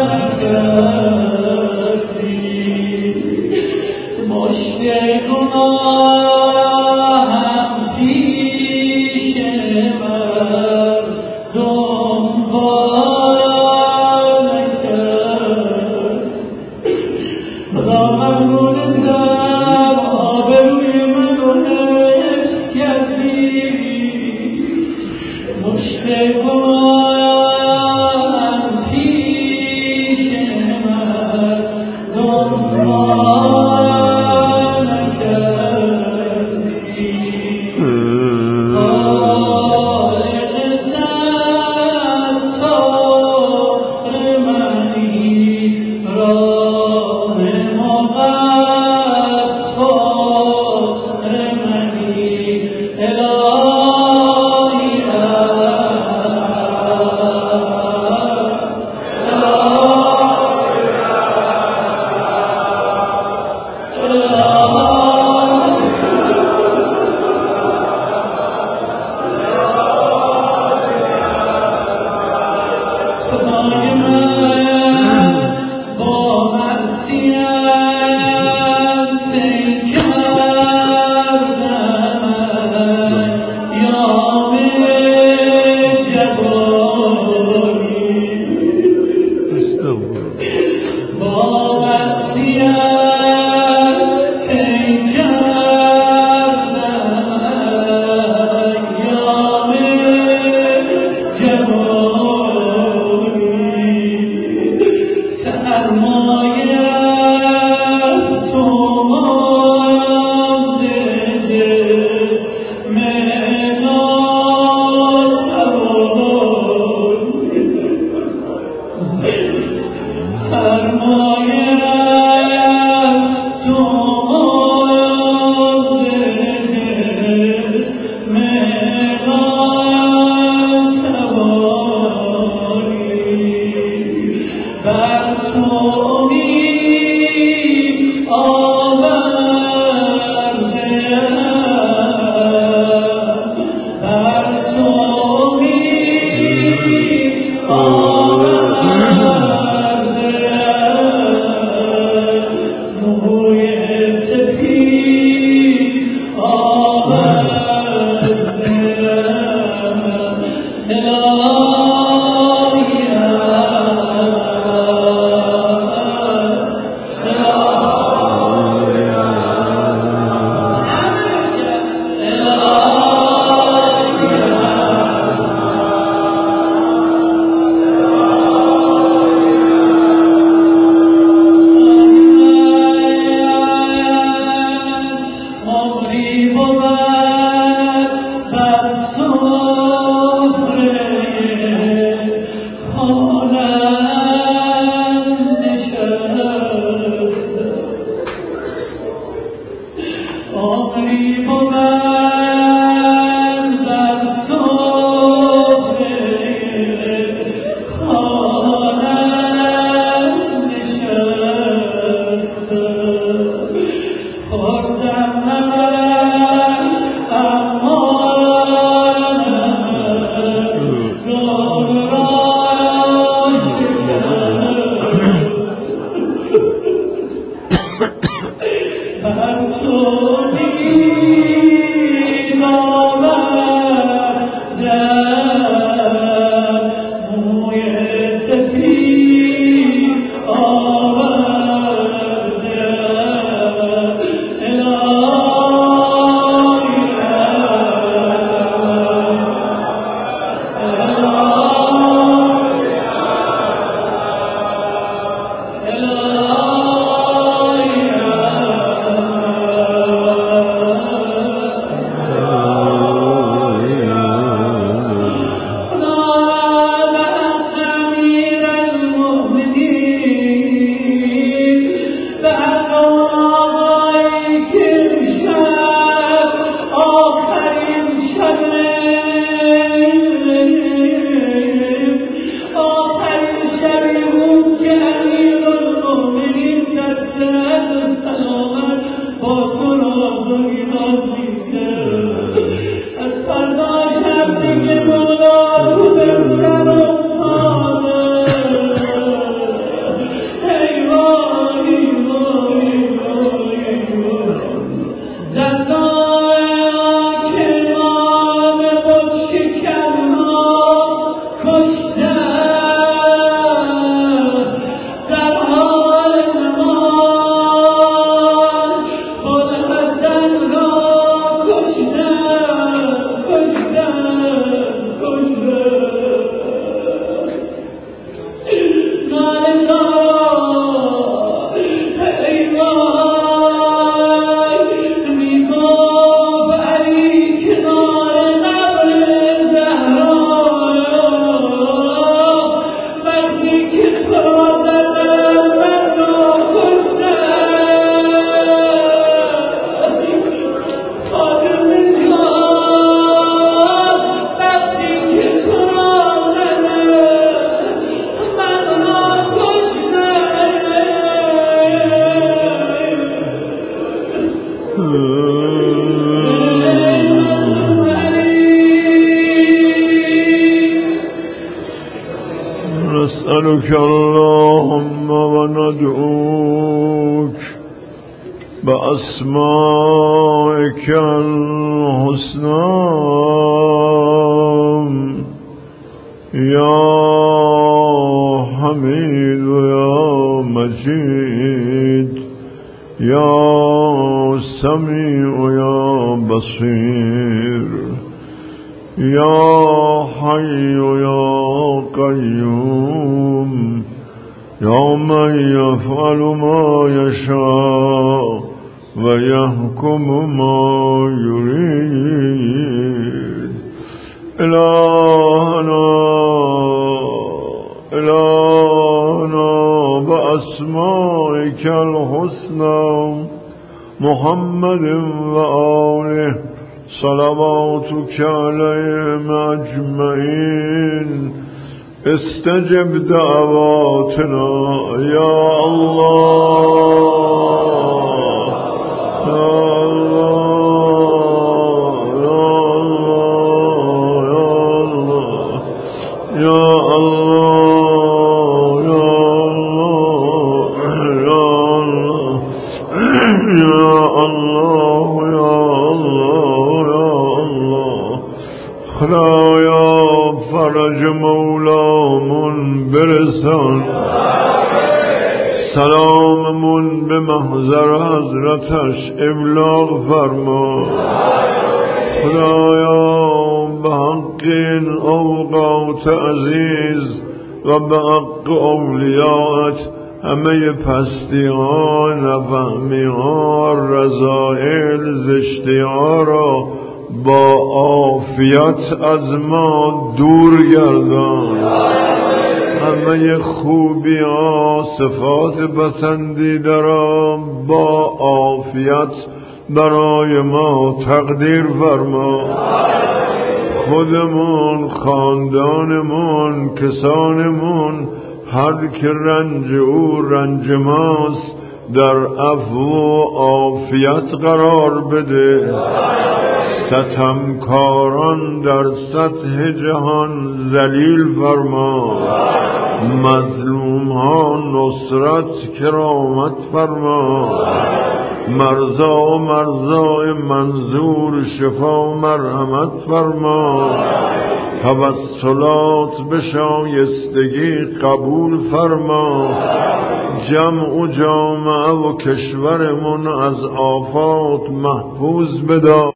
[SPEAKER 2] Moshe
[SPEAKER 1] نسألك اللهم وندعوك بأسمائك الحسنى يا حميد يا مجيد يا سميع يا بصير يا حي يا قيوم يا من يفعل ما يشاء ويحكم ما يريد إلهنا إلهنا بأسمائك الحسنى محمد وآله صلواتك عليهم أجمعين استجب دعواتنا يا الله يا الله يا الله يا الله يا الله خدایا فرج مولامون برسان سلاممون به محضر حضرتش ابلاغ فرما خدایا به حق این اوقات عزیز و به حق اولیاءت همه پستی ها، نفهمی ها، رذائل زشتی ها را با عافیت از ما دور گردان. همه خوبی ها، صفات پسندیده را با عافیت برای ما تقدیر فرما. خودمون، خاندانمون، کسانمون، هر که رنج او رنج ماست در عفو و عافیت قرار بده. ستمکاران در سطح جهان ذلیل فرما. مظلوم ها نصرت کرامت فرما. مرزا و مرزای منظور شفا مرحمت فرما. توسلات به شایستگی قبول فرما. جمع و جامعه و کشورمون از آفات محفوظ بدار.